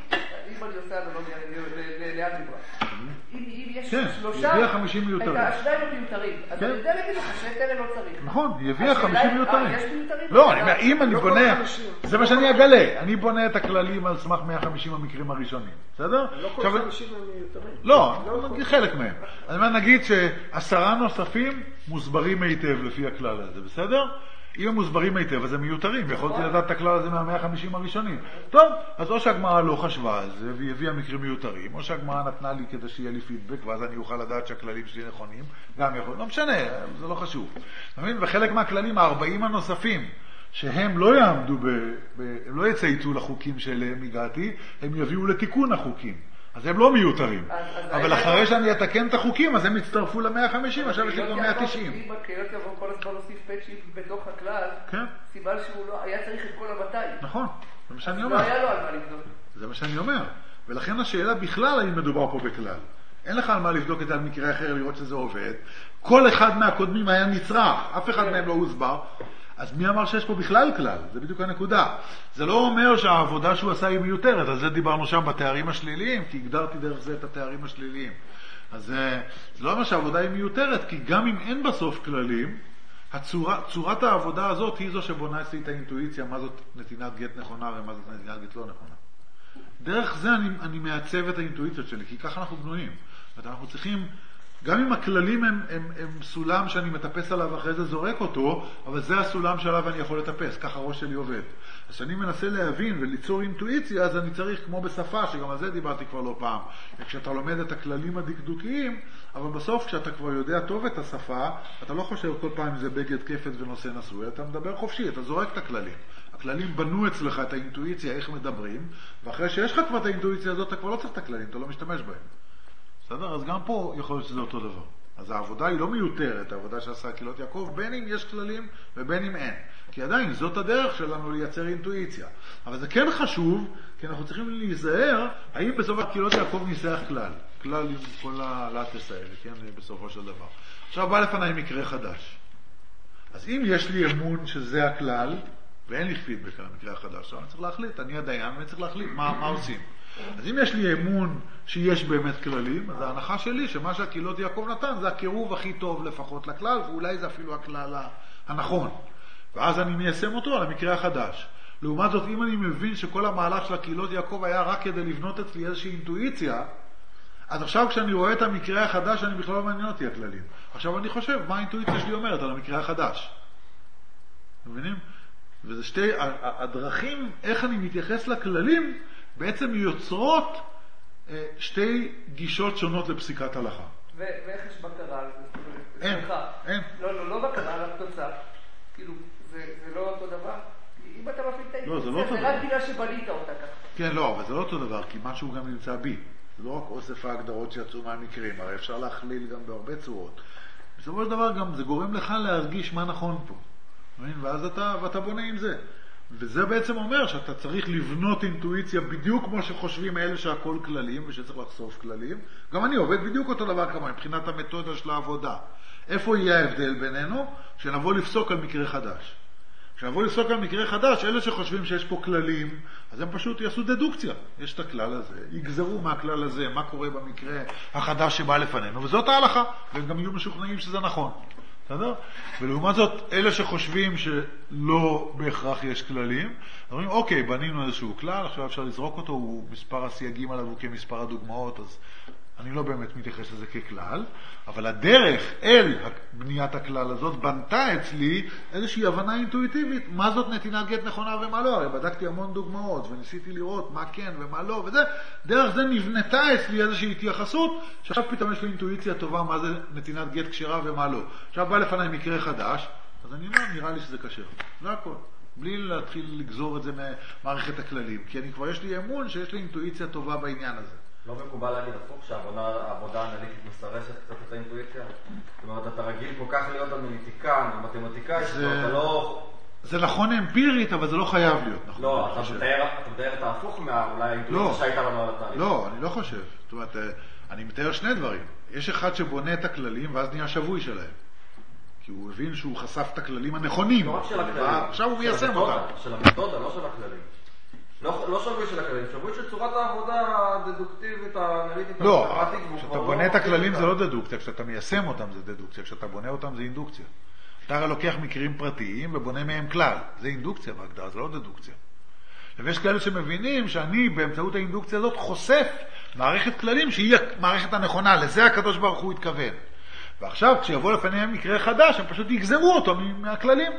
אני עושה אנלוגיה ליד גמרא. אם יש שלושה, הביאה חמישים מיותרים. את השניים המיותרים. אז אני יודע להגיד לך שאת אלה לא צריך. נכון, היא הביאה חמישים מיותרים. יש מיותרים? לא, אם אני בונה, זה מה שאני אגלה. אני בונה את הכללים על סמך מאה וחמישים המקרים הראשונים. בסדר? לא כל חמישים מיותרים. לא, חלק מהם. אני אומר, נגיד שעשרה נוספים מוסברים היטב לפי הכלל הזה, בסדר? אם הם מוסברים היטב, אז הם מיותרים, יכולתי לדעת את הכלל הזה מה-מאה וחמישים הראשונים. טוב, אז או שהגמרא לא חשבה על זה, והיא הביאה מקרים מיותרים, או שהגמרא נתנה לי כדי שיהיה לי פידבק, ואז אני אוכל לדעת שהכללים שלי נכונים, גם יכול, לא משנה, זה לא חשוב. מבין? וחלק מהכללים, ה-ארבעים הנוספים, שהם לא יעמדו, ב, ב, הם לא יצייתו לחוקים שאליהם הגעתי, הם יביאו לתיקון החוקים. אז הם לא מיותרים. אבל אחרי שאני אתקן את החוקים, אז הם יצטרפו ל-מאה וחמישים, עכשיו יש לי כבר מאה ותשעים. אם הקהילות יבואו כל הזמן להוסיף פאצ'ים בתוך הכלל, סיבה שהוא לא, היה צריך את כל המאתיים. נכון, זה מה שאני אומר. לא היה לו על מה לבדוק. זה מה שאני אומר. ולכן השאלה בכלל האם מדובר פה בכלל. אין לך על מה לבדוק את זה על מקרה אחר, לראות שזה עובד. כל אחד מהקודמים היה נצרח, אף אחד מהם לא הוסבר. אז מי אמר שיש פה בכלל כלל? זה בדיוק הנקודה. זה לא אומר שהעבודה שהוא עשה היא מיותרת, על זה דיברנו שם בתארים השליליים, כי הגדרתי דרך זה את התארים השליליים. אז זה לא אומר שהעבודה היא מיותרת, כי גם אם אין בסוף כללים, הצורה, צורת העבודה הזאת היא זו שבונה אצלי את האינטואיציה, מה זאת נתינת גט נכונה ומה זאת נתינת גט לא נכונה. דרך זה אני, אני מעצב את האינטואיציות שלי, כי ככה אנחנו בנויים. אנחנו צריכים... גם אם הכללים הם, הם, הם סולם שאני מטפס עליו ואחרי זה זורק אותו, אבל זה הסולם שעליו אני יכול לטפס, ככה הראש שלי עובד. אז כשאני מנסה להבין וליצור אינטואיציה, אז אני צריך, כמו בשפה, שגם על זה דיברתי כבר לא פעם, כשאתה לומד את הכללים הדקדוקיים, אבל בסוף כשאתה כבר יודע טוב את השפה, אתה לא חושב כל פעם אם זה בגד כפת ונושא נשוי, אתה מדבר חופשי, אתה זורק את הכללים. הכללים בנו אצלך את האינטואיציה, איך מדברים, ואחרי שיש לך כבר את האינטואיציה הזאת, אתה כבר לא צריך את הכללים, אתה לא משתמש בהם. בסדר? אז גם פה יכול להיות שזה אותו דבר. אז העבודה היא לא מיותרת, העבודה שעשה קהילות יעקב, בין אם יש כללים ובין אם אין. כי עדיין זאת הדרך שלנו לייצר אינטואיציה. אבל זה כן חשוב, כי אנחנו צריכים להיזהר, האם בסוף קהילות יעקב ניסח כלל. כלל עם כל הלטס האלה, כן? בסופו של דבר. עכשיו בא לפניי מקרה חדש. אז אם יש לי אמון שזה הכלל, ואין לי פידבק על המקרה החדש, אני צריך להחליט, אני הדיין, ואני צריך להחליט מה, מה עושים. אז אם יש לי אמון שיש באמת כללים, אז ההנחה שלי שמה שהקהילות יעקב נתן זה הקירוב הכי טוב לפחות לכלל, ואולי זה אפילו הכלל הנכון. ואז אני מיישם אותו על המקרה החדש. לעומת זאת, אם אני מבין שכל המהלך של הקהילות יעקב היה רק כדי לבנות אצלי איזושהי אינטואיציה, אז עכשיו כשאני רואה את המקרה החדש, אני בכלל לא מעניין אותי הכללים. עכשיו אני חושב, מה האינטואיציה שלי אומרת על המקרה החדש? אתם מבינים? וזה שתי, הדרכים, איך אני מתייחס לכללים, בעצם יוצרות שתי גישות שונות לפסיקת הלכה. ואיך יש בקרה על זה? אין, אין. לא, לא, לא בקרה על התוצאה. כאילו, זה לא אותו דבר? אם אתה מפעיל את האינטואיציה, זה רק בגלל שבנית אותה ככה. כן, לא, אבל זה לא אותו דבר, כי משהו גם נמצא בי. זה לא רק אוסף ההגדרות שיצאו מהמקרים, הרי אפשר להכליל גם בהרבה צורות. בסופו של דבר גם זה גורם לך להרגיש מה נכון פה. ואז אתה, ואתה בונה עם זה. וזה בעצם אומר שאתה צריך לבנות אינטואיציה בדיוק כמו שחושבים אלה שהכל כללים ושצריך לחשוף כללים. גם אני עובד בדיוק אותו דבר כמה, מבחינת המתודה של העבודה. איפה יהיה ההבדל בינינו? שנבוא לפסוק על מקרה חדש. כשנבוא לפסוק על מקרה חדש, אלה שחושבים שיש פה כללים, אז הם פשוט יעשו דדוקציה. יש את הכלל הזה, יגזרו מהכלל הזה, מה קורה במקרה החדש שבא לפנינו, וזאת ההלכה, והם גם יהיו משוכנעים שזה נכון. בסדר? ולעומת זאת, אלה שחושבים שלא בהכרח יש כללים, אומרים, אוקיי, בנינו איזשהו כלל, עכשיו אפשר לזרוק אותו, הוא מספר הסייגים עליו הוא כמספר הדוגמאות, אז אני לא באמת מתייחס לזה ככלל, אבל הדרך אל בניית הכלל הזאת בנתה אצלי איזושהי הבנה אינטואיטיבית, מה זאת נתינת גט נכונה ומה לא. הרי בדקתי המון דוגמאות וניסיתי לראות מה כן ומה לא, וזה, דרך זה נבנתה אצלי איזושהי התייחסות, שעכשיו פתאום יש לי אינטואיציה טובה מה זה נתינת גט כשרה ומה לא. עכשיו בא לפניי מקרה חדש, אז אני אומר, נראה לי שזה קשר. זה הכל. בלי להתחיל לגזור את זה ממערכת הכללים, כי אני כבר יש לי אמון שיש לי אינטואיציה טובה בעניין הזה. לא מקובל להגיד הפוך שהעבודה האנליטית מסרסת קצת את האינטואיציה? זאת אומרת, אתה רגיל כל כך להיות אנליטיקן, מתמטיקאי, שאתה לא... זה נכון אמפירית, אבל זה לא חייב להיות נכון. לא, אתה מתאר את ההפוך מהאולי האינטואיציה שהייתה לנו על התהליך. לא, אני לא חושב. זאת אומרת, אני מתאר שני דברים. יש אחד שבונה את הכללים, ואז נהיה שבוי שלהם. כי הוא הבין שהוא חשף את הכללים הנכונים. לא רק של הכללים. עכשיו הוא מיישם אותם. של המתודה, לא של הכללים. לא, לא שבוי של הכללים, שבוי של צורת העבודה הדדוקטיבית, האנליטית, לא, כשאתה בונה את הכללים זה לא דדוקציה, כשאתה מיישם אותם זה דדוקציה, כשאתה בונה אותם זה אינדוקציה. אתה הרי לוקח מקרים פרטיים ובונה מהם כלל, זה אינדוקציה בהגדרה, זה לא דדוקציה. ויש כאלה שמבינים שאני באמצעות האינדוקציה הזאת חושף מערכת כללים שהיא המערכת הנכונה, לזה הקדוש ברוך הוא התכוון. ועכשיו כשיבוא לפניהם מקרה חדש, הם פשוט יגזרו אותו מהכללים.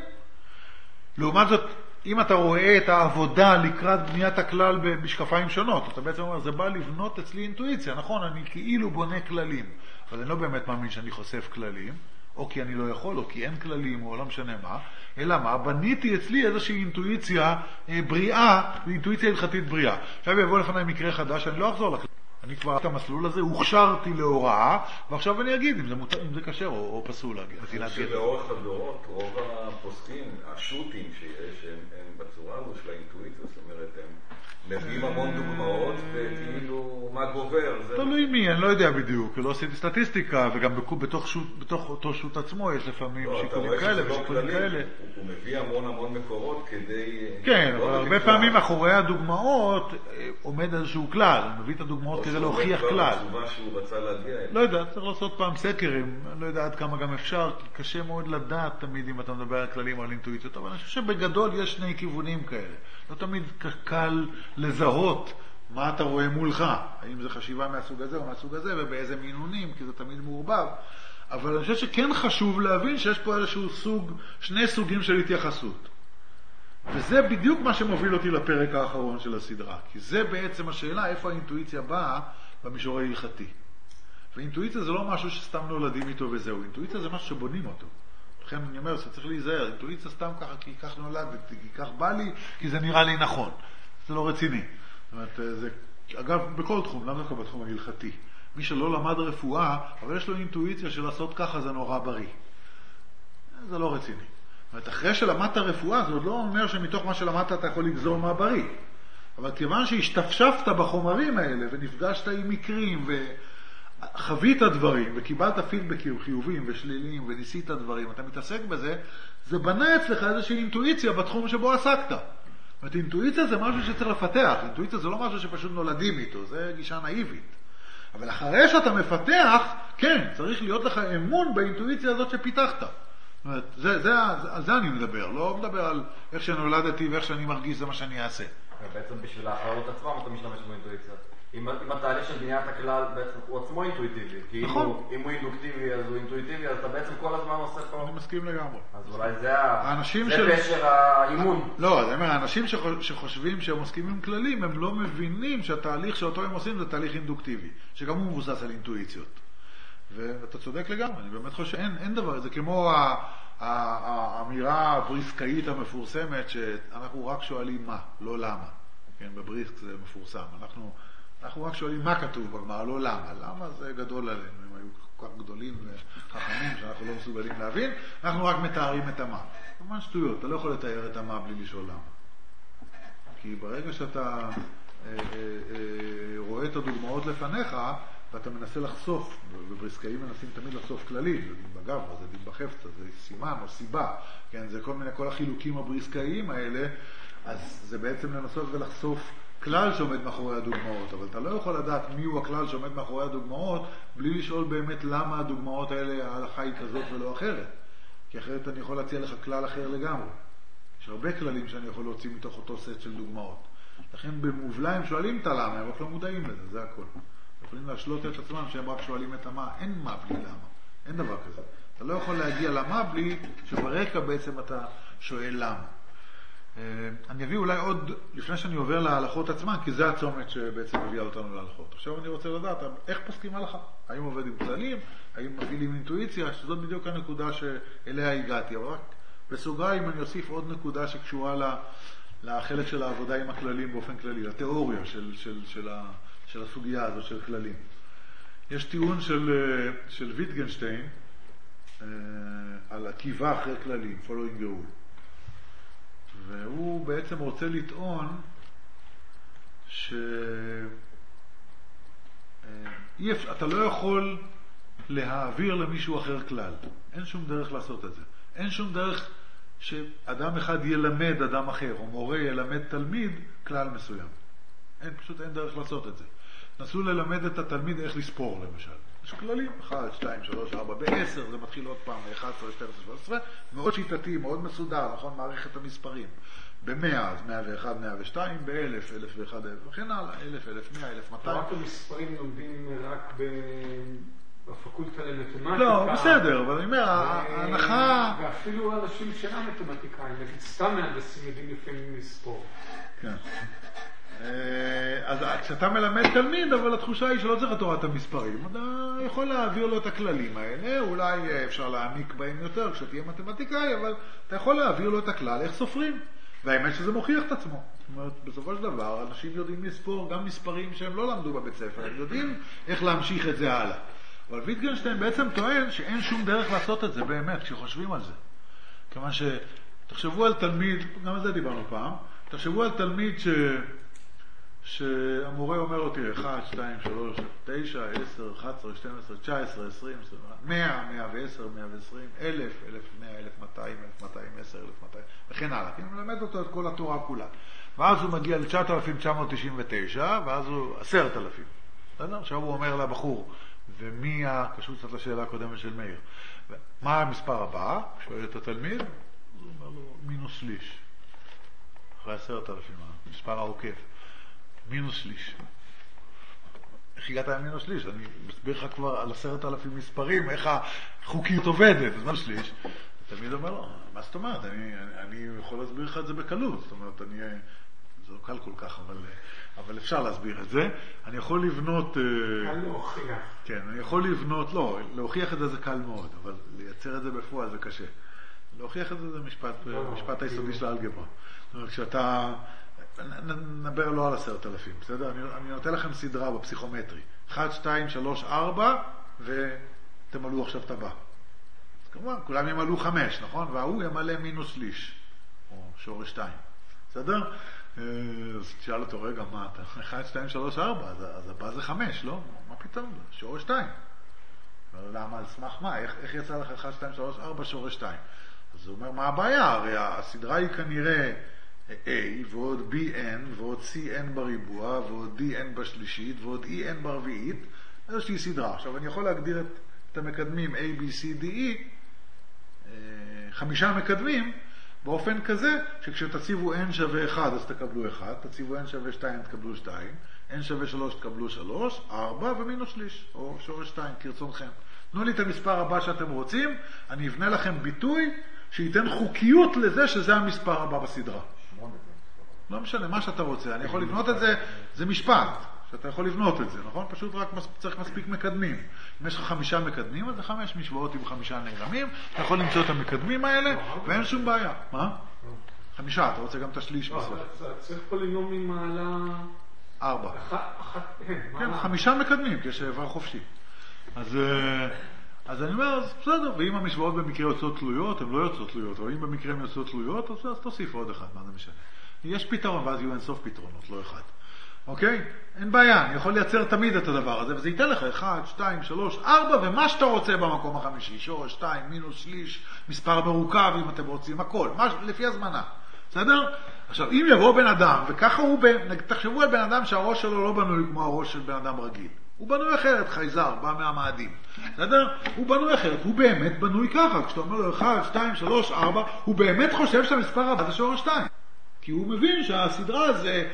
לעומת זאת, אם אתה רואה את העבודה לקראת בניית הכלל במשקפיים שונות, אתה בעצם אומר, זה בא לבנות אצלי אינטואיציה, נכון, אני כאילו בונה כללים, אבל אני לא באמת מאמין שאני חושף כללים, או כי אני לא יכול, או כי אין כללים, או לא משנה מה, אלא מה, בניתי אצלי איזושהי אינטואיציה בריאה, אינטואיציה הלכתית בריאה. עכשיו יבוא לפני מקרה חדש, אני לא אחזור לכלל. אני כבר את המסלול הזה, הוכשרתי להוראה, ועכשיו אני אגיד אם זה, מות... אם זה קשר או, או פסול להגיד. אני חושב שלאורך הדורות, רוב הפוסקים, השו"תים שיש, הם, הם בצורה הזו של האינטואיציה, זאת אומרת, הם מביאים המון דוגמאות, וכאילו, מה גובר? תלוי מי, אני לא יודע בדיוק, לא עשיתי סטטיסטיקה, וגם בתוך, שו"ת, בתוך אותו שו"ת עצמו יש לפעמים לא, שיקולים כאלה ושיקולים כאלה. הוא מביא המון המון מקורות כדי... כן, אבל הרבה פעמים מאחורי הדוגמאות עומד איזשהו כלל, הוא מביא את הדוגמאות כדי להוכיח כלל. לא יודע, צריך לעשות פעם סקרים, אני לא יודע עד כמה גם אפשר, כי קשה מאוד לדעת תמיד אם אתה מדבר על כללים או על אינטואיציות, אבל אני חושב שבגדול יש שני כיוונים כאלה. לא תמיד קל לזהות מה אתה רואה מולך, האם זה חשיבה מהסוג הזה או מהסוג הזה ובאיזה מינונים, כי זה תמיד מעורבב. אבל אני חושב שכן חשוב להבין שיש פה איזשהו סוג, שני סוגים של התייחסות. וזה בדיוק מה שמוביל אותי לפרק האחרון של הסדרה, כי זה בעצם השאלה איפה האינטואיציה באה במישור ההלכתי. ואינטואיציה זה לא משהו שסתם נולדים איתו וזהו, אינטואיציה זה משהו שבונים אותו. לכן אני אומר שצריך להיזהר, אינטואיציה סתם ככה כי כך נולדתי, כי כך בא לי, כי זה נראה לי נכון. זה לא רציני. זאת אומרת, זה, אגב, בכל תחום, למה דווקא בתחום ההלכתי. מי שלא למד רפואה, אבל יש לו אינטואיציה של לעשות ככה זה נורא בריא. זה לא רציני. זאת אומרת, אחרי שלמדת רפואה, זה עוד לא אומר שמתוך מה שלמדת אתה יכול לגזור מה בריא. אבל כיוון שהשתפשפת בחומרים האלה, ונפגשת עם מקרים, וחווית דברים, וקיבלת פידבקים חיוביים ושליליים, וניסית דברים, אתה מתעסק בזה, זה בנה אצלך איזושהי אינטואיציה בתחום שבו עסקת. זאת אומרת, אינטואיציה זה משהו שצריך לפתח. אינטואיציה זה לא משהו שפשוט נולדים איתו, זה גישה נאיבית. אבל אחרי שאתה מפתח, כן, צריך להיות לך אמון באינטואיציה הזאת שפיתחת. זה, זה, זה, זה אני מדבר, לא מדבר על איך שנולדתי ואיך שאני מרגיש, זה מה שאני אעשה. בעצם בשביל האחרות עצמם אתה משתמש באינטואיציה. אם, אם התהליך של בניית הכלל בעצם הוא עצמו אינטואיטיבי, כי נכון. אם, הוא, אם הוא אינדוקטיבי אז הוא אינטואיטיבי, אז אתה בעצם כל הזמן עושה פה... אני מסכים לגמרי. אז אולי זה, זה של... פשר האימון. לא, זה אומר, האנשים שחושבים שהם עוסקים עם כללים, הם לא מבינים שהתהליך שאותו הם עושים זה תהליך אינדוקטיבי, שגם הוא מבוסס על אינטואיציות. ואתה צודק לגמרי, אני באמת חושב שאין אין דבר, זה כמו האמירה הבריסקאית המפורסמת שאנחנו רק שואלים מה, לא למה. כן, בבריסק זה מפורסם. אנחנו, אנחנו רק שואלים מה כתוב בגמרא, לא למה. למה זה גדול עלינו, הם היו כל כך גדולים וחכמים שאנחנו לא מסוגלים להבין, אנחנו רק מתארים את המה. כמובן שטויות, אתה לא יכול לתאר את המה בלי לשאול למה. כי ברגע שאתה אה, אה, אה, רואה את הדוגמאות לפניך, ואתה מנסה לחשוף, ובריסקאים מנסים תמיד לחשוף כללים, זה דין בגב, זה דין בחפצה, זה סימן או סיבה, כן, זה כל מיני, כל החילוקים הבריסקאיים האלה, אז זה בעצם לנסות ולחשוף כלל שעומד מאחורי הדוגמאות, אבל אתה לא יכול לדעת מיהו הכלל שעומד מאחורי הדוגמאות, בלי לשאול באמת למה הדוגמאות האלה, ההלכה היא כזאת ולא אחרת. כי אחרת אני יכול להציע לך כלל אחר לגמרי. יש הרבה כללים שאני יכול להוציא מתוך אותו סט של דוגמאות. לכן במובלע הם שואלים את הלמה, הם רק לא מודעים לזה, זה הכל. יכולים להשלות את עצמם שהם רק שואלים את המה, אין מה בלי למה, אין דבר כזה. אתה לא יכול להגיע למה בלי שברקע בעצם אתה שואל למה. אני אביא אולי עוד, לפני שאני עובר להלכות עצמן, כי זה הצומת שבעצם הביאה אותנו להלכות. עכשיו אני רוצה לדעת, איך פוסקים הלכה? האם עובד עם כללים? האם מפעילים אינטואיציה? שזאת בדיוק הנקודה שאליה הגעתי. אבל רק בסוגריים אני אוסיף עוד נקודה שקשורה לחלק של העבודה עם הכללים באופן כללי, לתיאוריה של, של, של, ה, של הסוגיה הזאת של כללים. יש טיעון של, של ויטגנשטיין על עקיבה אחרי כללים, following the rule. והוא בעצם רוצה לטעון שאתה לא יכול להעביר למישהו אחר כלל. אין שום דרך לעשות את זה. אין שום דרך שאדם אחד ילמד אדם אחר, או מורה ילמד תלמיד כלל מסוים. אין, פשוט אין דרך לעשות את זה. נסו ללמד את התלמיד איך לספור למשל. יש כללים, אחת, שתיים, שלוש, ארבע, בעשר, זה מתחיל עוד פעם, אחת עשרה, שתים עשרה, שלוש עשרה, מאוד שיטתי, מאוד מסודר, נכון, מערכת המספרים. במאה, אז מאה ואחת, מאה ושתיים, באלף, אלף ואחד, אלף, וכן הלאה, אלף, אלף, מאה, אלף, מאתיים. רק המספרים לומדים רק בפקולטה למתמטיקה. לא, בסדר, אבל אני אומר, ההנחה... ואפילו אנשים שאינם מתמטיקאים, נגיד סתם מהנדסים יודעים לפעמים לספור. כן. אז כשאתה מלמד תלמיד, אבל התחושה היא שלא צריך תורת המספרים, אתה יכול להעביר לו את הכללים האלה, אולי אפשר להעמיק בהם יותר כשתהיה מתמטיקאי, אבל אתה יכול להעביר לו את הכלל, איך סופרים. והאמת שזה מוכיח את עצמו. זאת אומרת, בסופו של דבר, אנשים יודעים לספור גם מספרים שהם לא למדו בבית ספר, הם יודעים איך להמשיך את זה הלאה. אבל ויטגנשטיין בעצם טוען שאין שום דרך לעשות את זה באמת, כשחושבים על זה. כיוון ש... תחשבו על תלמיד, גם על זה דיברנו פעם, תחשבו על תלמיד ש... שהמורה אומר אותי, אחת, שתיים, שלוש, תשע, עשר, אחת עשרה, שתים עשרה, תשע עשרה, עשרים, מאה, מאה ועשר, מאה ועשרים, אלף, אלף מאה, אלף מאתיים, אלף מאתיים עשר, אלף מאתיים, וכן הלאה. כי הוא מלמד אותו את כל התורה כולה. ואז הוא מגיע ל-תשעת אלפים תשע מאות תשעים ותשע, ואז הוא עשרת אלפים. עכשיו הוא אומר לבחור, ומי הקשור קצת לשאלה הקודמת של מאיר, מה המספר הבא? שואל את התלמיד, הוא אומר לו, מינוס שליש. אחרי עשרת אלפים, המספר העוקב. מינוס שליש. איך הגעת עם מינוס שליש? אני מסביר לך כבר על עשרת אלפים מספרים, איך החוקיות עובדת, אז מינוס שליש. תמיד אומר לו, מה זאת אומרת? אני, אני יכול להסביר לך את זה בקלות. זאת אומרת, אני, זה לא קל כל כך, אבל, אבל אפשר להסביר את זה. אני יכול לבנות... קל להוכיח. כן, אני יכול לבנות, לא, להוכיח את זה זה קל מאוד, אבל לייצר את זה בפועל זה קשה. להוכיח את זה זה משפט, משפט היסודי של האלגברה. זאת אומרת, כשאתה... נדבר לא על עשרת אלפים, בסדר? אני, אני נותן לכם סדרה בפסיכומטרי. אחת, שתיים, שלוש, ארבע, ותמלאו עכשיו את הבא. אז כמובן, כולם ימלאו חמש, נכון? והוא ימלא מינוס שליש, או שורש שתיים. בסדר? אז תשאל אותו, רגע, מה אתה? אחת, שתיים, שלוש, ארבע, אז, אז הבא זה חמש, לא? מה פתאום? שורש שתיים. למה? על סמך מה? איך, איך יצא לך אחת, שתיים, שלוש, ארבע, שורש שתיים? אז הוא אומר, מה הבעיה? הרי הסדרה היא כנראה... A ועוד B N ועוד C N בריבוע ועוד D N בשלישית ועוד E N ברביעית, איזושהי סדרה. עכשיו אני יכול להגדיר את, את המקדמים A, B, C, D, E, חמישה מקדמים, באופן כזה שכשתציבו N שווה אחד אז תקבלו אחד, תציבו N שווה שתיים תקבלו שתיים, N שווה שלוש תקבלו שלוש, ארבע ומינוס שליש, או שורש שתיים, כרצונכם. תנו לי את המספר הבא שאתם רוצים, אני אבנה לכם ביטוי שייתן חוקיות לזה שזה המספר הבא בסדרה. לא משנה, מה שאתה רוצה. אני יכול לבנות את זה, זה משפט, שאתה יכול לבנות את זה, נכון? פשוט רק צריך מספיק מקדמים. אם יש לך חמישה מקדמים, אז זה חמש משוואות עם חמישה נעלמים, אתה יכול למצוא את המקדמים האלה, ואין שום בעיה. מה? חמישה, אתה רוצה גם את השליש בסוף. צריך פה לנום עם מעלה... ארבע. כן, חמישה מקדמים, כי יש עבר חופשי. אז... אז אני אומר, אז בסדר, ואם המשוואות במקרה יוצאות תלויות, הן לא יוצאות תלויות, או אם במקרה הן יוצאות תלויות, אז תוסיף עוד אחד, מה זה משנה. יש פתרון, ואז יהיו אין סוף פתרונות, לא אחד. אוקיי? אין בעיה, אני יכול לייצר תמיד את הדבר הזה, וזה ייתן לך אחד, שתיים, שלוש, ארבע, ומה שאתה רוצה במקום החמישי, שורש, שתיים, מינוס, שליש, מספר מרוכב, אם אתם רוצים, הכל, מה, לפי הזמנה. בסדר? עכשיו, אם יבוא בן אדם, וככה הוא, תחשבו על בן אדם שהראש שלו לא בנוי כמו הראש של בן אדם רגיל. הוא בנוי אחרת, חייזר, בא מהמאדים. בסדר? הוא בנוי אחרת, הוא באמת בנוי ככה. כשאתה אומר לו אחד, שתיים, שלוש, ארבע, הוא באמת חושב שהמספר הבא זה שורש שתיים. כי הוא מבין שהסדרה זה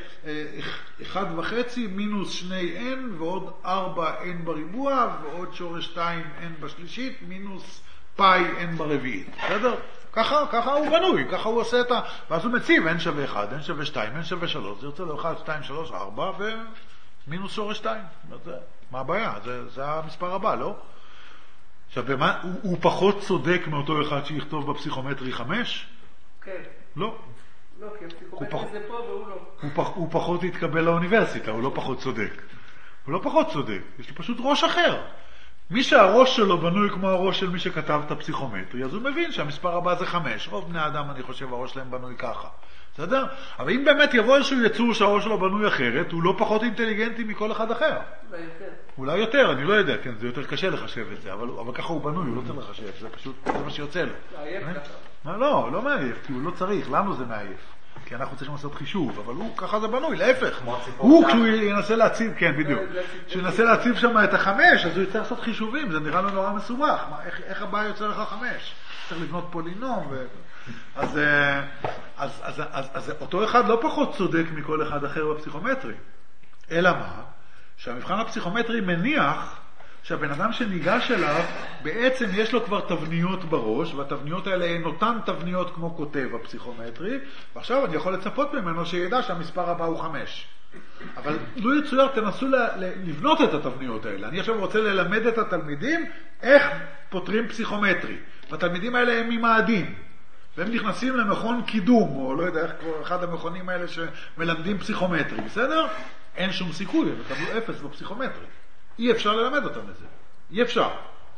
אחד וחצי מינוס שני n ועוד ארבע n בריבוע ועוד שורש שתיים n בשלישית מינוס פאי n ברביעית. בסדר? ככה, ככה הוא בנוי, ככה הוא עושה את ה... ואז הוא מציב n שווה אחד, n שווה שתיים, n שווה שלוש, זה יוצא לו אחד, שתיים, שלוש, ארבע ומינוס שורש שתיים. מה הבעיה? זה, זה המספר הבא, לא? עכשיו, במה, הוא, הוא פחות צודק מאותו אחד שיכתוב בפסיכומטרי חמש? כן. לא. לא, כי הפסיכומטרי זה פה והוא לא. הוא, פח, הוא פחות יתקבל לאוניברסיטה, הוא לא פחות צודק. הוא לא פחות צודק, יש לי פשוט ראש אחר. מי שהראש שלו בנוי כמו הראש של מי שכתב את הפסיכומטרי, אז הוא מבין שהמספר הבא זה חמש. רוב בני האדם, אני חושב, הראש שלהם בנוי ככה. בסדר? אבל אם באמת יבוא איזשהו יצור שהראש שלו בנוי אחרת, הוא לא פחות אינטליגנטי מכל אחד אחר. אולי יותר. אולי יותר, אני לא יודע, כן, זה יותר קשה לחשב את זה, אבל, אבל ככה הוא בנוי, הוא לא צריך לחשב, זה פשוט, זה מה שיוצא לו. מעייף ככה. לא, לא מעייף, כי הוא לא צריך, לנו זה מעייף. כי אנחנו צריכים לעשות חישוב, אבל הוא ככה זה בנוי, להפך. הוא כשהוא ינסה להציב, כן, בדיוק. כשהוא ינסה להציב שם את החמש, אז הוא יצטרך לעשות חישובים, זה נראה לו נורא מסובך. איך, איך הבא יוצא לך חמש? צריך לבנות פולינום. ו... אז, אז, אז, אז, אז אותו אחד לא פחות צודק מכל אחד אחר בפסיכומטרי. אלא מה? שהמבחן הפסיכומטרי מניח שהבן אדם שניגש אליו, בעצם יש לו כבר תבניות בראש, והתבניות האלה הן אותן תבניות כמו כותב הפסיכומטרי, ועכשיו אני יכול לצפות ממנו שידע שהמספר הבא הוא חמש. אבל לא יצויר, תנסו לבנות את התבניות האלה. אני עכשיו רוצה ללמד את התלמידים איך פותרים פסיכומטרי. והתלמידים האלה הם ממאדים, והם נכנסים למכון קידום, או לא יודע איך כבר אחד המכונים האלה שמלמדים פסיכומטרי, בסדר? אין שום סיכוי, הם יקבלו אפס בפסיכומטרי. אי אפשר ללמד אותם את זה. אי אפשר.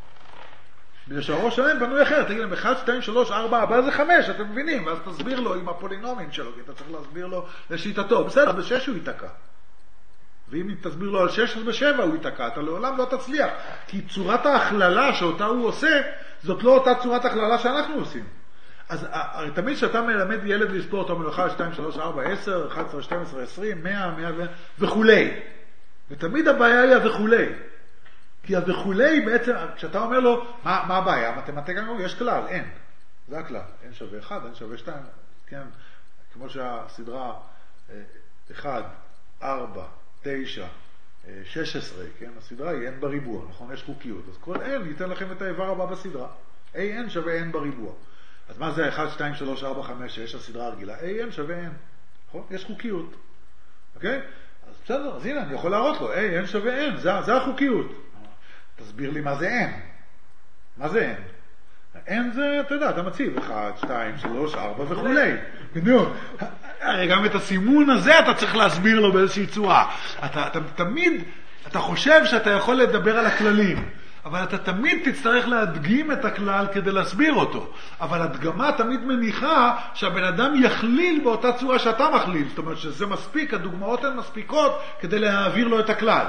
בגלל שהראש שלהם בנוי אחרת. תגיד להם, אחד, שתיים, שלוש, ארבע, הבא זה חמש, אתם מבינים? ואז תסביר לו עם הפולינומים שלו, כי אתה צריך להסביר לו לשיטתו. בסדר, בשש הוא ייתקע. ואם תסביר לו על שש, אז בשבע הוא ייתקע. אתה לעולם לא תצליח. כי צורת ההכללה שאותה הוא עושה, זאת לא אותה צורת הכללה שאנחנו עושים. אז תמיד שאתה מלמד ילד לספור, אתה אומר לו, אחד, שתיים, שלוש, ארבע, עשר, אחת עשרה, שתים עשרה, עשרים, מאה, מאה וכולי. ותמיד הבעיה היא וכולי. כי וכולי בעצם, כשאתה אומר לו, מה, מה הבעיה? מתמטיקה, יש כלל, אין. זה הכלל. אין שווה אחד, אין שווה שתיים. כן? כמו שהסדרה אחד, ארבע, תשע, שש עשרה, כן? הסדרה היא אין בריבוע, נכון? יש חוקיות. אז כל אין ייתן לכם את האיבר הבא בסדרה. איי אין שווה אין בריבוע. אז מה זה אחד, שתיים, שלוש, ארבע, חמש, שש, הסדרה הרגילה? איי אין שווה אין. נכון? יש חוקיות. אוקיי? אז בסדר, אז הנה, אני יכול להראות לו, איי אין שווה אין. זה, זה החוקיות. תסביר לי מה זה אין. מה זה אין? אין זה, אתה יודע, אתה מציב אחד, שתיים, שלוש, ארבע וכולי. בדיוק. הרי גם את הסימון הזה אתה צריך להסביר לו באיזושהי צורה. אתה, אתה תמיד, אתה חושב שאתה יכול לדבר על הכללים, אבל אתה תמיד תצטרך להדגים את הכלל כדי להסביר אותו. אבל הדגמה תמיד מניחה שהבן אדם יכליל באותה צורה שאתה מכליל. זאת אומרת שזה מספיק, הדוגמאות הן מספיקות כדי להעביר לו את הכלל.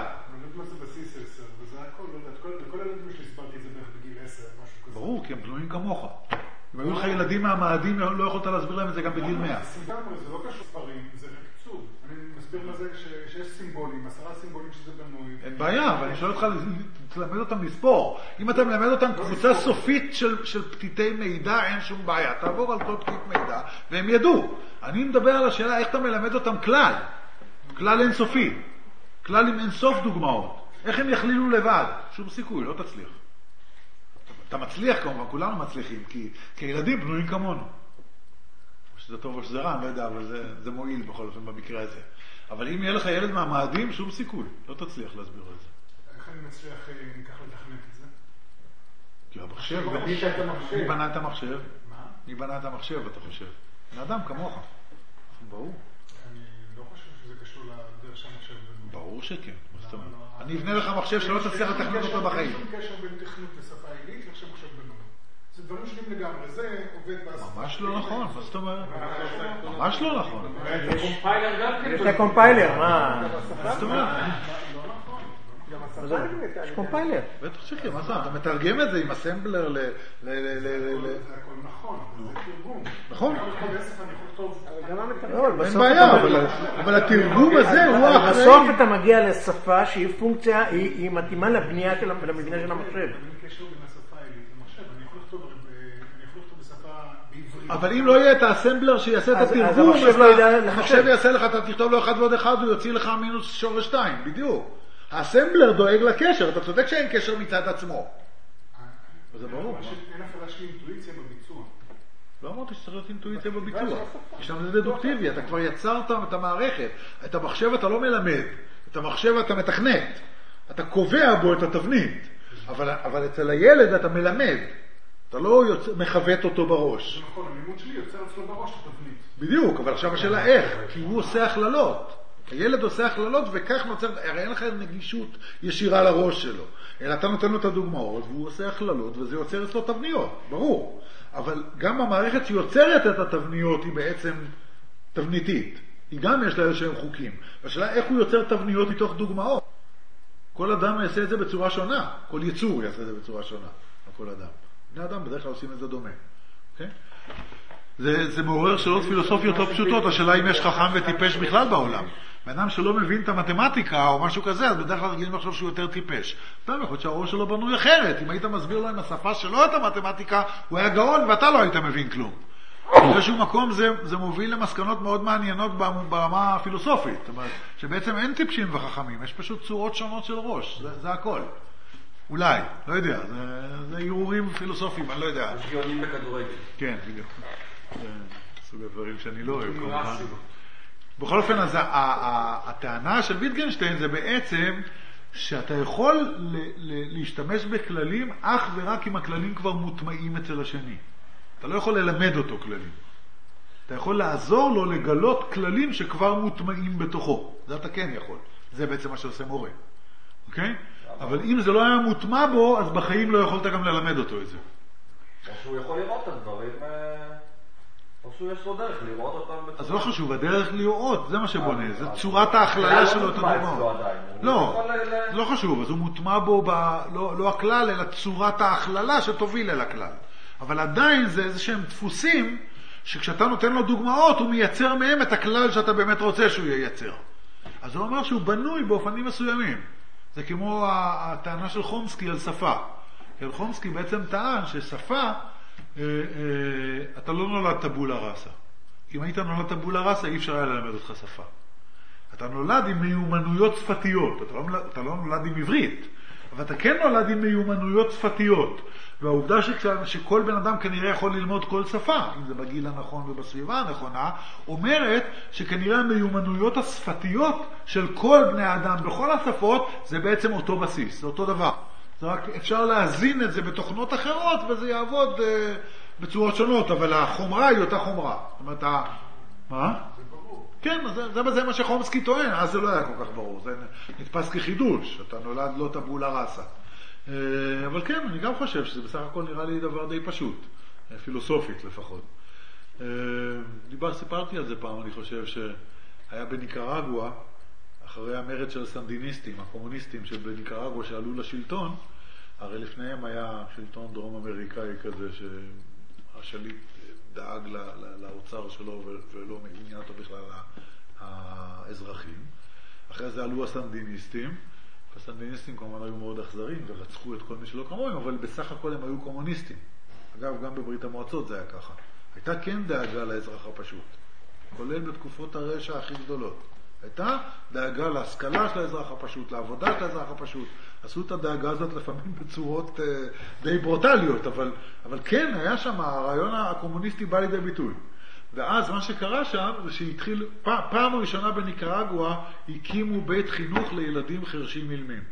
ברור, כי הם בנויים כמוך. אם היו לך ילדים מהמאדים, לא יכולת להסביר להם את זה גם בגיל מאה. זה לא קשור ספרים, זה קצוב. אני מסביר לזה שיש סימבולים, עשרה סימבולים שזה בנוי. אין בעיה, אבל אני שואל אותך ללמד אותם לספור. אם אתה מלמד אותם קבוצה סופית של פתיתי מידע, אין שום בעיה. תעבור על כל פתית מידע, והם ידעו. אני מדבר על השאלה איך אתה מלמד אותם כלל. כלל אינסופי. כלל עם אינסוף דוגמאות. איך הם יכלילו לבד? שום סיכוי, לא תצליח. אתה מצליח כמובן, כולנו מצליחים, כי, כי ילדים בנויים כמונו. שזה טוב או שזה רע, אני לא יודע, אבל זה, זה מועיל בכל אופן במקרה הזה. אבל אם יהיה לך ילד מהמאדים, שום סיכוי, לא תצליח להסביר את זה. איך אני מצליח ככה לתכנת את זה? כי המחשב, מי בנה את המחשב? מה? מי בנה את המחשב, אתה חושב? האדם כמוך. ברור. אני לא חושב שזה קשור לדרך שהמחשב בנוי. ברור שכן. אני אבנה לך מחשב שלא תצליח לתכנת אותו בחיים. אין שום קשר בין תכנות לשפה עילית לחשב מחשב בנוי. זה דברים שונים לגמרי, זה עובד באספה. ממש לא נכון, מה זאת אומרת? ממש לא נכון. יש לה קומפיילר, מה? מה זאת אומרת? יש קומפיילר. בטח שכי, מה זאת אומרת? אתה מתרגם את זה עם אסמבלר ל... זה הכל נכון, זה תרגום. נכון. אין בעיה, אבל התרגום הזה הוא האחראי. בסוף אתה מגיע לשפה שהיא פונקציה, היא מתאימה לבנייה של המבנה של המחשב. אין קשר בין השפה העברית למחשב, אני יכול לכתוב בשפה בעברית. אבל אם לא יהיה את האסמבלר שיעשה את התרגום, המחשב יעשה לך, אתה תכתוב לו אחד ועוד אחד, הוא יוציא לך מינוס שורש שתיים, בדיוק. האסמבלר דואג לקשר, אתה צודק שאין קשר מצד עצמו. זה ברור. אין הפעלה של אינטואיציה בביצוע. לא אמרתי שצריך להיות אינטואיציה בביצוע. יש לנו זה דדוקטיבי, אתה כבר יצרת את המערכת. את המחשב אתה לא מלמד, את המחשב אתה מתכנת. אתה קובע בו את התבנית. אבל, אבל אצל הילד אתה מלמד. אתה לא יוצא, מחוות אותו בראש. זה נכון, הלימוד שלי יוצר אצלו בראש את התבנית. בדיוק, אבל עכשיו השאלה איך, כי הוא עושה הכללות. הילד עושה הכללות וכך נוצר, הרי אין לך נגישות ישירה לראש שלו. אלא אתה נותן לו את הדוגמאות והוא עושה הכללות וזה יוצר אצלו תבניות, ברור. אבל גם המערכת שיוצרת את התבניות היא בעצם תבניתית. היא גם יש לה איזשהם חוקים. והשאלה איך הוא יוצר תבניות מתוך דוגמאות. כל אדם יעשה את זה בצורה שונה. כל יצור יעשה את זה בצורה שונה. כל אדם. בני אדם בדרך כלל עושים את זה דומה. Okay? זה, זה מעורר שאלות פילוסופיות לא פשוטות. השאלה אם יש חכם וטיפש בכלל בעולם. באדם שלא מבין את המתמטיקה או משהו כזה, אז בדרך כלל רגילים לחשוב שהוא יותר טיפש. אתה יכול להיות שהראש שלו בנוי אחרת. אם היית מסביר לו עם השפה שלו את המתמטיקה, הוא היה גאון ואתה לא היית מבין כלום. באיזשהו מקום זה, זה מוביל למסקנות מאוד מעניינות ברמה הפילוסופית. זאת אומרת, שבעצם אין טיפשים וחכמים, יש פשוט צורות שונות של ראש. זה, זה הכל. אולי, לא יודע, זה, זה ערעורים פילוסופיים, אני לא יודע. יש גאונים בכדורגל. כן, בדיוק. זה סוג הדברים שאני לא אוהב. בכל אופן, אז הטענה של ויטגנשטיין זה בעצם שאתה יכול להשתמש בכללים אך ורק אם הכללים כבר מוטמעים אצל השני. אתה לא יכול ללמד אותו כללים. אתה יכול לעזור לו לגלות כללים שכבר מוטמעים בתוכו. זה אתה כן יכול. זה בעצם מה שעושה מורה. אוקיי? אבל אם זה לא היה מוטמע בו, אז בחיים לא יכולת גם ללמד אותו את זה. או שהוא יכול לראות את הדברים... או שהוא יש לו דרך לראות אותם בצורה... אז לא חשוב, הדרך לראות, זה מה שבונה, זה צורת ההכללה שלו את הדוגמאות. לא, לא חשוב, אז הוא מוטמע בו, לא הכלל, אלא צורת ההכללה שתוביל אל הכלל. אבל עדיין זה איזה שהם דפוסים, שכשאתה נותן לו דוגמאות, הוא מייצר מהם את הכלל שאתה באמת רוצה שהוא ייצר. אז הוא אומר שהוא בנוי באופנים מסוימים. זה כמו הטענה של חומסקי על שפה. כי חומסקי בעצם טען ששפה, אתה לא נולד טבולה ראסה. אם היית נולד טבולה ראסה, אי אפשר היה ללמד אותך שפה. אתה נולד עם מיומנויות שפתיות. אתה לא, אתה לא נולד עם עברית, אבל אתה כן נולד עם מיומנויות שפתיות. והעובדה שכשאן, שכל בן אדם כנראה יכול ללמוד כל שפה, אם זה בגיל הנכון ובסביבה הנכונה, אומרת שכנראה המיומנויות השפתיות של כל בני האדם בכל השפות, זה בעצם אותו בסיס, זה אותו דבר. זה רק אפשר להזין את זה בתוכנות אחרות, וזה יעבוד אה, בצורות שונות, אבל החומרה היא אותה חומרה. זאת אומרת, ה... מה? זה ברור. כן, זה, זה, זה מה שחומסקי טוען, אז זה לא היה כל כך ברור. זה נתפס כחידוש, אתה נולד לא טבולה ראסה. אה, אבל כן, אני גם חושב שזה בסך הכל נראה לי דבר די פשוט, אה, פילוסופית לפחות. אה, דיבר, סיפרתי על זה פעם, אני חושב שהיה בניקרגואה, אחרי המרד של הסנדיניסטים, הקומוניסטים שבניקרגואה שעלו לשלטון, הרי לפניהם היה שלטון דרום אמריקאי כזה שהשליט דאג לאוצר שלו ולא מעניין אותו בכלל האזרחים. אחרי זה עלו הסנדיניסטים, והסנדיניסטים כמובן היו מאוד אכזרים ורצחו את כל מי שלא כמוהם, אבל בסך הכל הם היו קומוניסטים. אגב, גם בברית המועצות זה היה ככה. הייתה כן דאגה לאזרח הפשוט, כולל בתקופות הרשע הכי גדולות. הייתה דאגה להשכלה של האזרח הפשוט, לעבודה של האזרח הפשוט. עשו את הדאגה הזאת לפעמים בצורות אה, די ברוטליות, אבל, אבל כן, היה שם, הרעיון הקומוניסטי בא לידי ביטוי. ואז מה שקרה שם, זה שהתחיל, פעם, פעם ראשונה בניקרגואה, הקימו בית חינוך לילדים חרשים אילמים.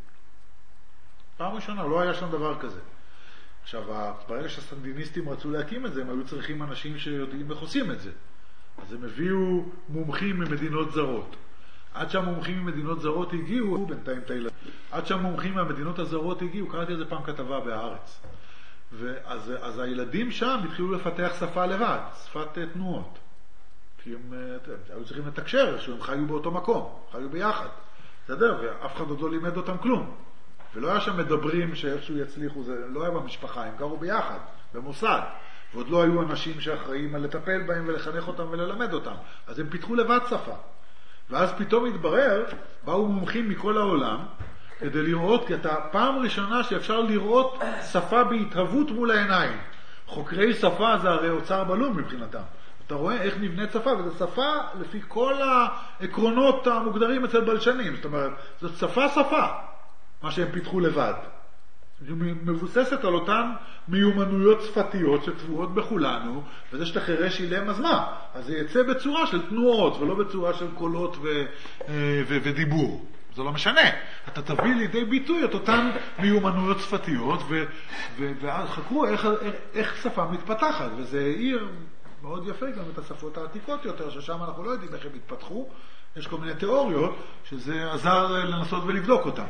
פעם ראשונה, לא היה שם דבר כזה. עכשיו, ברגע שהסנדיניסטים רצו להקים את זה, הם היו צריכים אנשים שיודעים איך עושים את זה. אז הם הביאו מומחים ממדינות זרות. עד שהמומחים ממדינות זרות הגיעו, בינתיים תאילה, עד שהמומחים מהמדינות הזרות הגיעו, קראתי את זה פעם כתבה בהארץ. ואז אז הילדים שם התחילו לפתח שפה לבד, שפת תנועות. כי הם היו צריכים לתקשר, שהם חיו באותו מקום, חיו ביחד. בסדר? ואף אחד עוד לא לימד אותם כלום. ולא היה שם מדברים שאיכשהו יצליחו, זה לא היה במשפחה, הם גרו ביחד, במוסד. ועוד לא היו אנשים שאחראים על לטפל בהם ולחנך אותם וללמד אותם. אז הם פיתחו לבד שפה. ואז פתאום התברר, באו מומחים מכל העולם, כדי לראות, כי אתה פעם ראשונה שאפשר לראות שפה בהתהוות מול העיניים. חוקרי שפה זה הרי אוצר בלום מבחינתם. אתה רואה איך נבנית שפה, וזו שפה לפי כל העקרונות המוגדרים אצל בלשנים. זאת אומרת, זאת שפה שפה, מה שהם פיתחו לבד. היא מבוססת על אותן מיומנויות שפתיות שטבועות בכולנו, וזה שאתה חירש אילם, אז מה? אז זה יצא בצורה של תנועות, ולא בצורה של קולות ו- ו- ודיבור. זה לא משנה. אתה תביא לידי ביטוי את אותן מיומנויות שפתיות, ו- ו- ואז חקרו איך, איך, איך שפה מתפתחת, וזה העיר מאוד יפה גם את השפות העתיקות יותר, ששם אנחנו לא יודעים איך הם התפתחו. יש כל מיני תיאוריות שזה עזר לנסות ולבדוק אותם.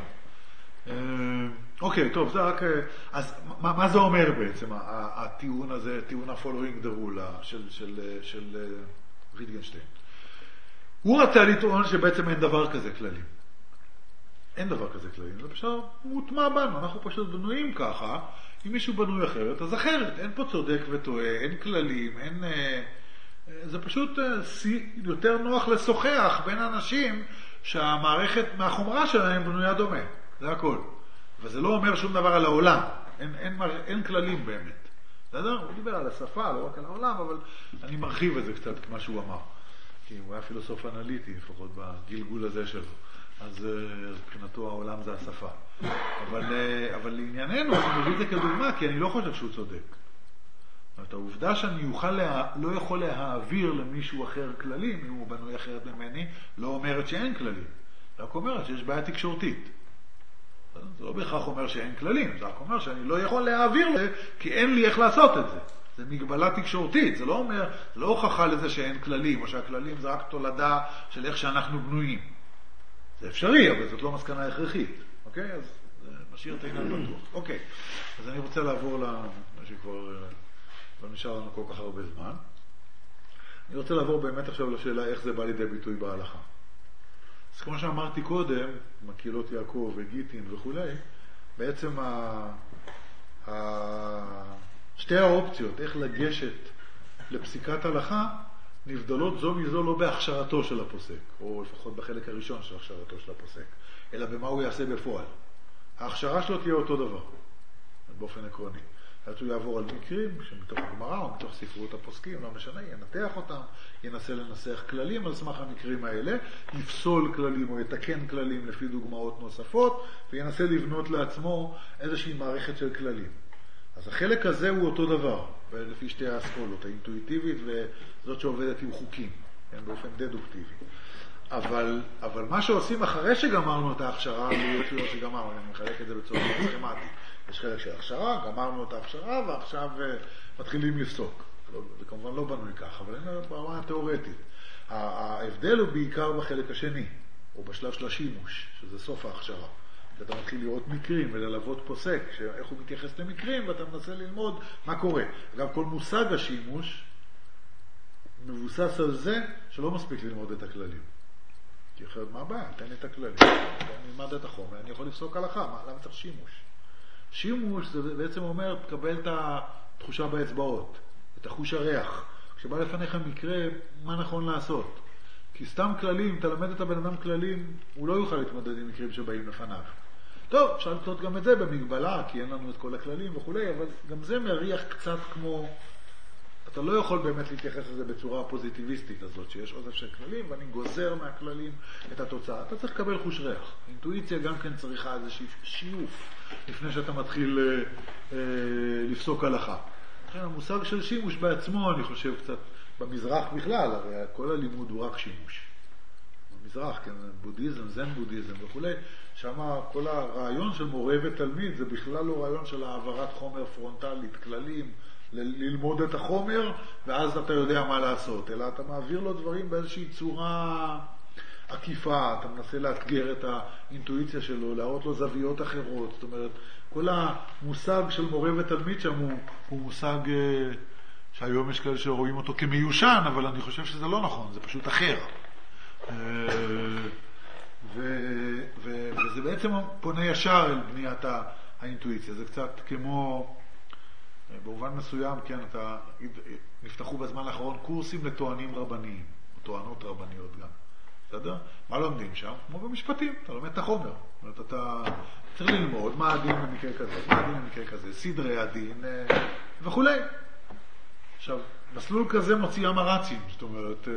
אוקיי, טוב, זה רק... אז מה, מה זה אומר בעצם, הטיעון הזה, טיעון ה-following the rule של, של, של ויטגנשטיין? הוא רצה לטעון שבעצם אין דבר כזה כללים. אין דבר כזה כללים, זה פשוט מוטמע בנו, אנחנו פשוט בנויים ככה, אם מישהו בנוי אחרת, אז אחרת, אין פה צודק וטועה, אין כללים, אין... זה פשוט יותר נוח לשוחח בין אנשים שהמערכת מהחומרה שלהם בנויה דומה. זה הכל. וזה לא אומר שום דבר על העולם. אין, אין, אין כללים באמת. בסדר? הוא דיבר על השפה, לא רק על העולם, אבל אני מרחיב את זה קצת כמו שהוא אמר. כי הוא היה פילוסוף אנליטי, לפחות בגלגול הזה שלו. אז מבחינתו העולם זה השפה. אבל, אבל לענייננו, אני מביא את זה כדוגמה, כי אני לא חושב שהוא צודק. זאת העובדה שאני יוכל לה, לא יכול להעביר למישהו אחר כללים, אם הוא בנוי אחרת ממני, לא אומרת שאין כללים. רק אומרת שיש בעיה תקשורתית. זה לא בהכרח אומר שאין כללים, זה רק אומר שאני לא יכול להעביר לזה, כי אין לי איך לעשות את זה. זה מגבלה תקשורתית, זה לא אומר, זה לא הוכחה לזה שאין כללים, או שהכללים זה רק תולדה של איך שאנחנו בנויים. זה אפשרי, אבל זאת לא מסקנה הכרחית. אוקיי? אז זה משאיר את העניין בטוח. אוקיי. אז אני רוצה לעבור למה שכבר לא נשאר לנו כל כך הרבה זמן. אני רוצה לעבור באמת עכשיו לשאלה איך זה בא לידי ביטוי בהלכה. אז כמו שאמרתי קודם, מקהילות יעקב וגיטין וכו', בעצם ה... ה... שתי האופציות, איך לגשת לפסיקת הלכה, נבדלות זו מזו לא בהכשרתו של הפוסק, או לפחות בחלק הראשון של הכשרתו של הפוסק, אלא במה הוא יעשה בפועל. ההכשרה שלו תהיה אותו דבר, באופן עקרוני. אז הוא יעבור על מקרים שמתוך הגמרא או מתוך ספרות הפוסקים, לא משנה, ינתח אותם, ינסה לנסח כללים על סמך המקרים האלה, יפסול כללים או יתקן כללים לפי דוגמאות נוספות, וינסה לבנות לעצמו איזושהי מערכת של כללים. אז החלק הזה הוא אותו דבר, לפי שתי האסכולות, האינטואיטיבית וזאת שעובדת עם חוקים, כן, באופן דדוקטיבי. אבל, אבל מה שעושים אחרי שגמרנו את ההכשרה, להיות שלא שגמרנו, אני מחלק את זה בצורה סכמטית. יש חלק של הכשרה, גמרנו את ההכשרה, ועכשיו uh, מתחילים לפסוק. זה כמובן לא בנוי כך, אבל אין ברמה התיאורטית. ההבדל הוא בעיקר בחלק השני, או בשלב של השימוש, שזה סוף ההכשרה. אתה מתחיל לראות מקרים וללוות פוסק, איך הוא מתייחס למקרים, ואתה מנסה ללמוד מה קורה. אגב, כל מושג השימוש מבוסס על זה שלא מספיק ללמוד את הכללים. כי אחרת מה הבעיה? תן לי את הכללים. אני נלמד את החומר, אני יכול לפסוק הלכה. מה, למה צריך שימוש? שימוש זה בעצם אומר, תקבל את התחושה באצבעות, את החוש הריח. כשבא לפניך מקרה, מה נכון לעשות? כי סתם כללים, תלמד את הבן אדם כללים, הוא לא יוכל להתמודד עם מקרים שבאים לפניו. טוב, אפשר לתלות גם את זה במגבלה, כי אין לנו את כל הכללים וכו', אבל גם זה מריח קצת כמו... אתה לא יכול באמת להתייחס לזה בצורה הפוזיטיביסטית הזאת, שיש עוזב של כללים, ואני גוזר מהכללים את התוצאה. אתה צריך לקבל חוש ריח. אינטואיציה גם כן צריכה איזושהי שיוף, לפני שאתה מתחיל אה, אה, לפסוק הלכה. לכן המושג של שימוש בעצמו, אני חושב קצת, במזרח בכלל, הרי כל הלימוד הוא רק שימוש. במזרח, כן, בודהיזם, זן בודהיזם וכו', שמה כל הרעיון של מורה ותלמיד, זה בכלל לא רעיון של העברת חומר פרונטלית, כללים, ללמוד את החומר, ואז אתה יודע מה לעשות, אלא אתה מעביר לו דברים באיזושהי צורה עקיפה, אתה מנסה לאתגר את האינטואיציה שלו, להראות לו זוויות אחרות. זאת אומרת, כל המושג של מורה ותלמיד שם הוא, הוא מושג שהיום יש כאלה שרואים אותו כמיושן, אבל אני חושב שזה לא נכון, זה פשוט אחר. ו, ו, וזה בעצם פונה ישר אל בניית האינטואיציה. זה קצת כמו, במובן מסוים, כן, אתה, נפתחו בזמן האחרון קורסים לטוענים רבניים, טוענות רבניות גם. בסדר? מה לומדים שם? כמו במשפטים, אתה לומד את החומר. זאת אומרת, אתה צריך ללמוד מה הדין במקרה כזה, מה הדין במקרה כזה, סדרי הדין וכו'. עכשיו, מסלול כזה מוציא אמרצים, זאת אומרת,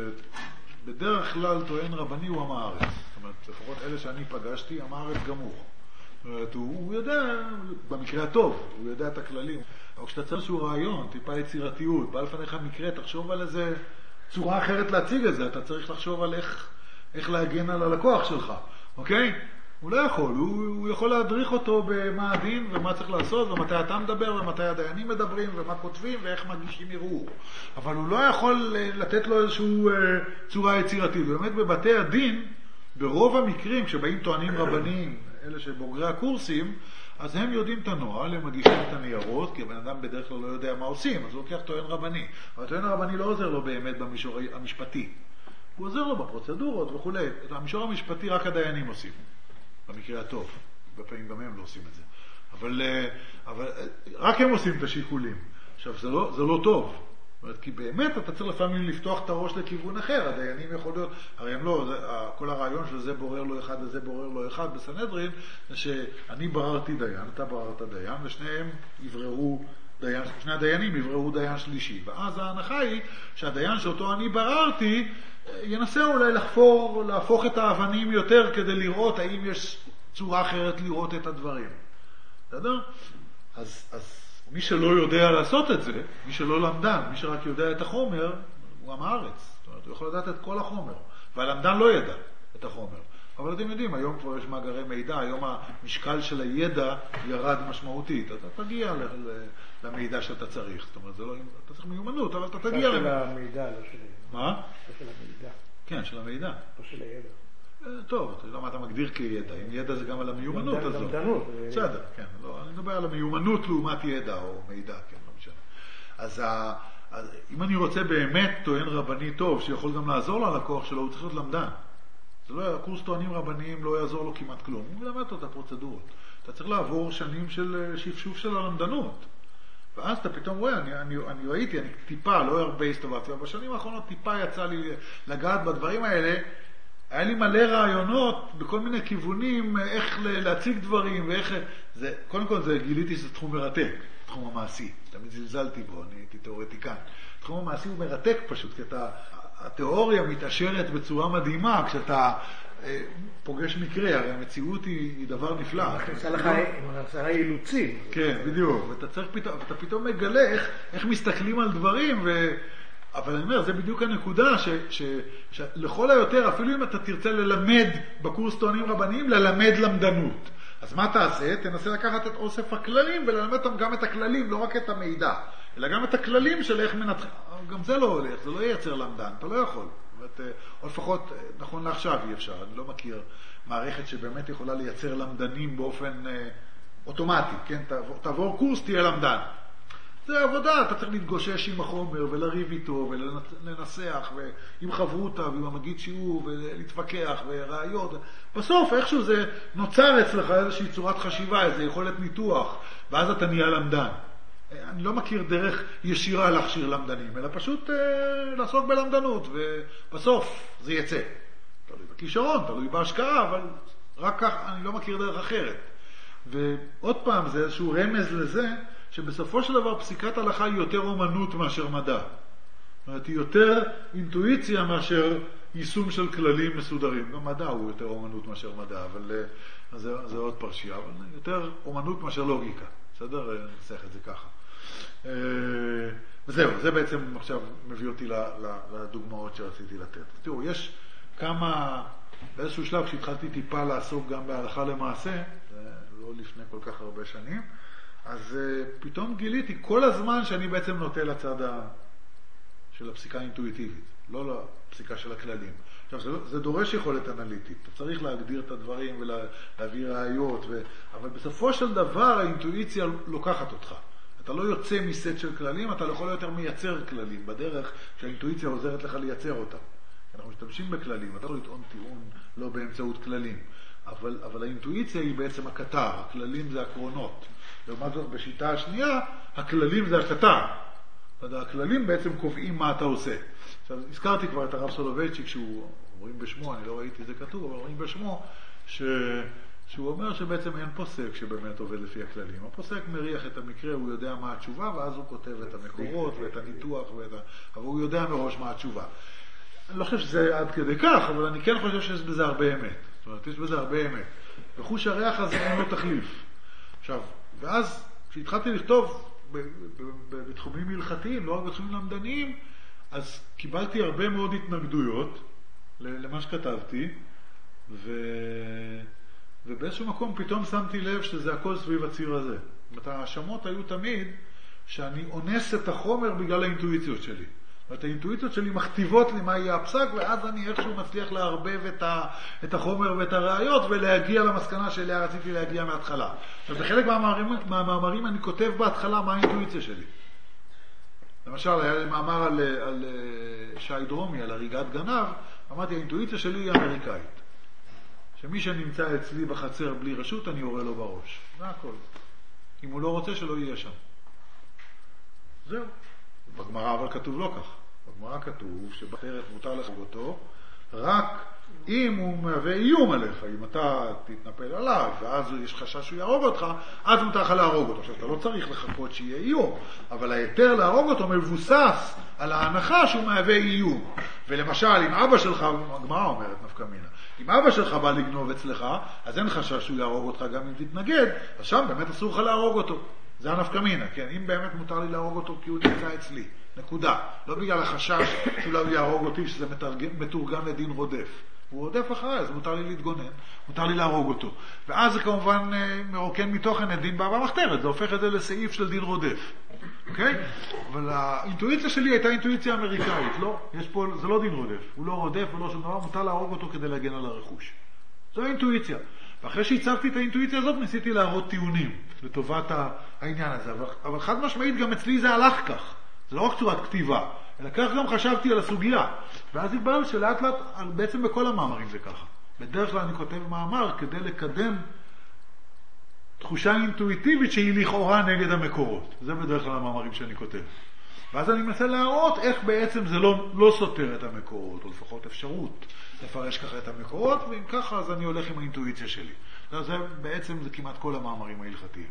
בדרך כלל טוען רבני הוא עם הארץ. זאת אומרת, לפחות אלה שאני פגשתי, עם הארץ גמור. זאת אומרת, הוא, הוא יודע, במקרה הטוב, הוא יודע את הכללים. אבל כשאתה צריך איזשהו רעיון, טיפה יצירתיות, בא לפניך מקרה, תחשוב על איזה צורה אחרת להציג את זה. אתה צריך לחשוב על איך, איך להגן על הלקוח שלך, אוקיי? הוא לא יכול, הוא, הוא יכול להדריך אותו במה הדין ומה צריך לעשות ומתי אתה מדבר ומתי הדיינים מדברים ומה כותבים ואיך מגישים ערעור. אבל הוא לא יכול לתת לו איזושהי צורה יצירתית. באמת בבתי הדין, ברוב המקרים כשבאים טוענים רבניים, אלה שבוגרי הקורסים, אז הם יודעים את הנוהל, הם מגישים את הניירות, כי הבן אדם בדרך כלל לא יודע מה עושים, אז הוא לוקח טוען רבני. אבל טוען הרבני לא עוזר לו באמת במישור המשפטי. הוא עוזר לו בפרוצדורות וכו'. את המישור המשפטי רק הדיינים עושים. במקרה הטוב, בפעמים גם הם לא עושים את זה. אבל, אבל רק הם עושים את השיקולים. עכשיו, זה לא, זה לא טוב. כי באמת אתה צריך לפעמים לפתוח את הראש לכיוון אחר. הדיינים יכול להיות, הרי הם לא, זה, כל הרעיון של זה בורר לו אחד וזה בורר לו אחד בסנהדרין, זה שאני בררתי דיין, אתה בררת דיין, ושניהם יבררו דיין, שני הדיינים יבררו דיין שלישי. ואז ההנחה היא שהדיין שאותו אני בררתי, ינסה אולי לחפור, להפוך את האבנים יותר כדי לראות האם יש צורה אחרת לראות את הדברים. בסדר? אז, אז מי שלא יודע לעשות את זה, מי שלא למדן, מי שרק יודע את החומר, הוא עם הארץ. זאת אומרת, הוא יכול לדעת את כל החומר. והלמדן לא ידע את החומר. אבל אתם יודעים, היום כבר יש מאגרי מידע, היום המשקל של הידע ירד משמעותית. אתה תגיע למידע שאתה צריך. זאת אומרת, זה לא, אתה צריך מיומנות, אבל אתה תגיע... של המידע, לא של... מה? של המידע. כן, של המידע. לא של הידע. טוב, אתה יודע מה אתה מגדיר כידע. אם ידע זה גם על המיומנות הזו. למדנות. בסדר, כן. לא, אני מדבר על המיומנות לעומת ידע או מידע, כן, לא משנה. אז, ה, אז אם אני רוצה באמת טוען רבני טוב, שיכול גם לעזור ללקוח שלו, הוא צריך להיות למדן. זה לא, הקורס טוענים רבניים לא יעזור לו כמעט כלום. הוא מלמד אותו את הפרוצדורות. אתה צריך לעבור שנים של שפשוף של הלמדנות. ואז אתה פתאום רואה, אני, אני, אני ראיתי, אני טיפה, לא הרבה הסתובבתי, אבל בשנים האחרונות טיפה יצא לי לגעת בדברים האלה. היה לי מלא רעיונות בכל מיני כיוונים, איך להציג דברים, ואיך... זה, קודם כל זה גיליתי שזה תחום מרתק, תחום המעשי. תמיד זלזלתי בו, אני הייתי תיאורטיקן. תחום המעשי הוא מרתק פשוט, כי אתה, התיאוריה מתעשרת בצורה מדהימה, כשאתה אה, פוגש מקרה, הרי המציאות היא, היא דבר נפלא. מכניסה לך אילוצים. כן, בדיוק. ואתה צריך פתאום, ואתה פתאום מגלה איך, איך מסתכלים על דברים, ו... אבל אני אומר, זה בדיוק הנקודה ש, ש, שלכל היותר, אפילו אם אתה תרצה ללמד בקורס טוענים רבניים, ללמד למדנות. אז מה תעשה? תנסה לקחת את אוסף הכללים וללמד אותם גם את הכללים, לא רק את המידע, אלא גם את הכללים של איך מנתחים. גם זה לא הולך, זה לא ייצר למדן, אתה לא יכול. זאת אומרת, או לפחות, נכון לעכשיו אי אפשר, אני לא מכיר מערכת שבאמת יכולה לייצר למדנים באופן אה, אוטומטי, כן? תעבור קורס, תהיה למדן. זה עבודה, אתה צריך להתגושש עם החומר ולריב איתו ולנסח ועם חברותה ועם המגיד שיעור ולהתווכח ורעיות. בסוף איכשהו זה נוצר אצלך איזושהי צורת חשיבה, איזו יכולת ניתוח, ואז אתה נהיה למדן. אני לא מכיר דרך ישירה להכשיר למדנים, אלא פשוט אה, לעסוק בלמדנות, ובסוף זה יצא. תלוי בכישרון, תלוי בהשקעה, אבל רק כך אני לא מכיר דרך אחרת. ועוד פעם זה איזשהו רמז לזה, שבסופו של דבר פסיקת הלכה היא יותר אומנות מאשר מדע. זאת אומרת, היא יותר אינטואיציה מאשר יישום של כללים מסודרים. גם מדע הוא יותר אומנות מאשר מדע, אבל זה, זה עוד פרשייה, אבל יותר אומנות מאשר לוגיקה. בסדר? נצטרך את זה ככה. וזהו, זה בעצם עכשיו מביא אותי לדוגמאות שרציתי לתת. תראו, יש כמה, באיזשהו שלב שהתחלתי טיפה לעסוק גם בהלכה למעשה, לא לפני כל כך הרבה שנים, אז uh, פתאום גיליתי כל הזמן שאני בעצם נוטה לצד ה... של הפסיקה האינטואיטיבית, לא לפסיקה של הכללים. עכשיו, זה, זה דורש יכולת אנליטית. אתה צריך להגדיר את הדברים ולהביא ראיות, ו... אבל בסופו של דבר האינטואיציה לוקחת אותך. אתה לא יוצא מסט של כללים, אתה לא יכול יותר מייצר כללים, בדרך שהאינטואיציה עוזרת לך לייצר אותם. אנחנו משתמשים בכללים, אתה לא לטעון טיעון לא באמצעות כללים. אבל, אבל האינטואיציה היא בעצם הקטר, הכללים זה הקרונות. לעומת זאת, בשיטה השנייה, הכללים זה הקטר. הכללים בעצם קובעים מה אתה עושה. עכשיו, הזכרתי כבר את הרב סולובייצ'יק, שהוא, אומרים בשמו, אני לא ראיתי זה כתוב, אבל אומרים בשמו, ש... שהוא אומר שבעצם אין פוסק שבאמת עובד לפי הכללים. הפוסק מריח את המקרה, הוא יודע מה התשובה, ואז הוא כותב את המקורות ואת הניתוח, ואת ה... אבל הוא יודע מראש מה התשובה. אני לא חושב שזה עד כדי כך, אבל אני כן חושב שיש בזה הרבה אמת. זאת אומרת, יש בזה הרבה אמת. וחוש הריח הזה אין לו תחליף. עכשיו, ואז כשהתחלתי לכתוב בתחומים הלכתיים, לא רק בתחומים למדניים, אז קיבלתי הרבה מאוד התנגדויות למה שכתבתי, ו... ובאיזשהו מקום פתאום שמתי לב שזה הכל סביב הציר הזה. זאת אומרת, ההאשמות היו תמיד שאני אונס את החומר בגלל האינטואיציות שלי. זאת אומרת, האינטואיציות שלי מכתיבות לי מה יהיה הפסק, ואז אני איכשהו מצליח לערבב את, ה... את החומר ואת הראיות ולהגיע למסקנה שאליה רציתי להגיע מההתחלה. עכשיו, בחלק מהמאמרים, מהמאמרים אני כותב בהתחלה מה האינטואיציה שלי. למשל, היה לי מאמר על, על שי דרומי, על הריגת גנב, אמרתי, האינטואיציה שלי היא אמריקאית. שמי שנמצא אצלי בחצר בלי רשות, אני יורה לו בראש. זה הכל. אם הוא לא רוצה, שלא יהיה שם. זהו. בגמרא אבל כתוב לא כך. בגמרא כתוב שבחרת מותר לחוג אותו, רק אם הוא מהווה איום עליך. אם אתה תתנפל עליו, ואז יש חשש שהוא יהרוג אותך, אז מותר לך להרוג אותו. עכשיו, אתה לא צריך לחכות שיהיה איום, אבל היתר להרוג אותו מבוסס על ההנחה שהוא מהווה איום. ולמשל, אם אבא שלך, הגמרא אומרת נפקא מינה, אם אבא שלך בא לגנוב אצלך, אז אין חשש שהוא יהרוג אותך גם אם תתנגד, אז שם באמת אסור לך להרוג אותו. זה הנפקא מינה, כן? אם באמת מותר לי להרוג אותו כי הוא נמצא אצלי, נקודה. לא בגלל החשש שאולי הוא יהרוג אותי, שזה מתורגם לדין רודף. הוא רודף אחרי, אז מותר לי להתגונן, מותר לי להרוג אותו. ואז זה כמובן מרוקן מתוכן את דין בא במחתרת, זה הופך את זה לסעיף של דין רודף. אוקיי? אבל האינטואיציה שלי הייתה אינטואיציה אמריקאית, לא? יש פה, זה לא דין רודף, הוא לא רודף ולא שום דבר, מותר להרוג אותו כדי להגן על הרכוש. זו האינטואיציה. ואחרי שהצבתי את האינטואיציה הזאת, ניסיתי להראות טיעונים לטובת העניין הזה. אבל, אבל חד משמעית גם אצלי זה הלך כך. זה לא רק צורת כתיבה, אלא כך גם חשבתי על הסוגיה. ואז התברר שלאט לאט, בעצם בכל המאמרים זה ככה. בדרך כלל אני כותב מאמר כדי לקדם תחושה אינטואיטיבית שהיא לכאורה נגד המקורות. זה בדרך כלל המאמרים שאני כותב. ואז אני מנסה להראות איך בעצם זה לא, לא סותר את המקורות, או לפחות אפשרות לפרש ככה את המקורות, ואם ככה אז אני הולך עם האינטואיציה שלי. זה בעצם זה כמעט כל המאמרים ההלכתיים.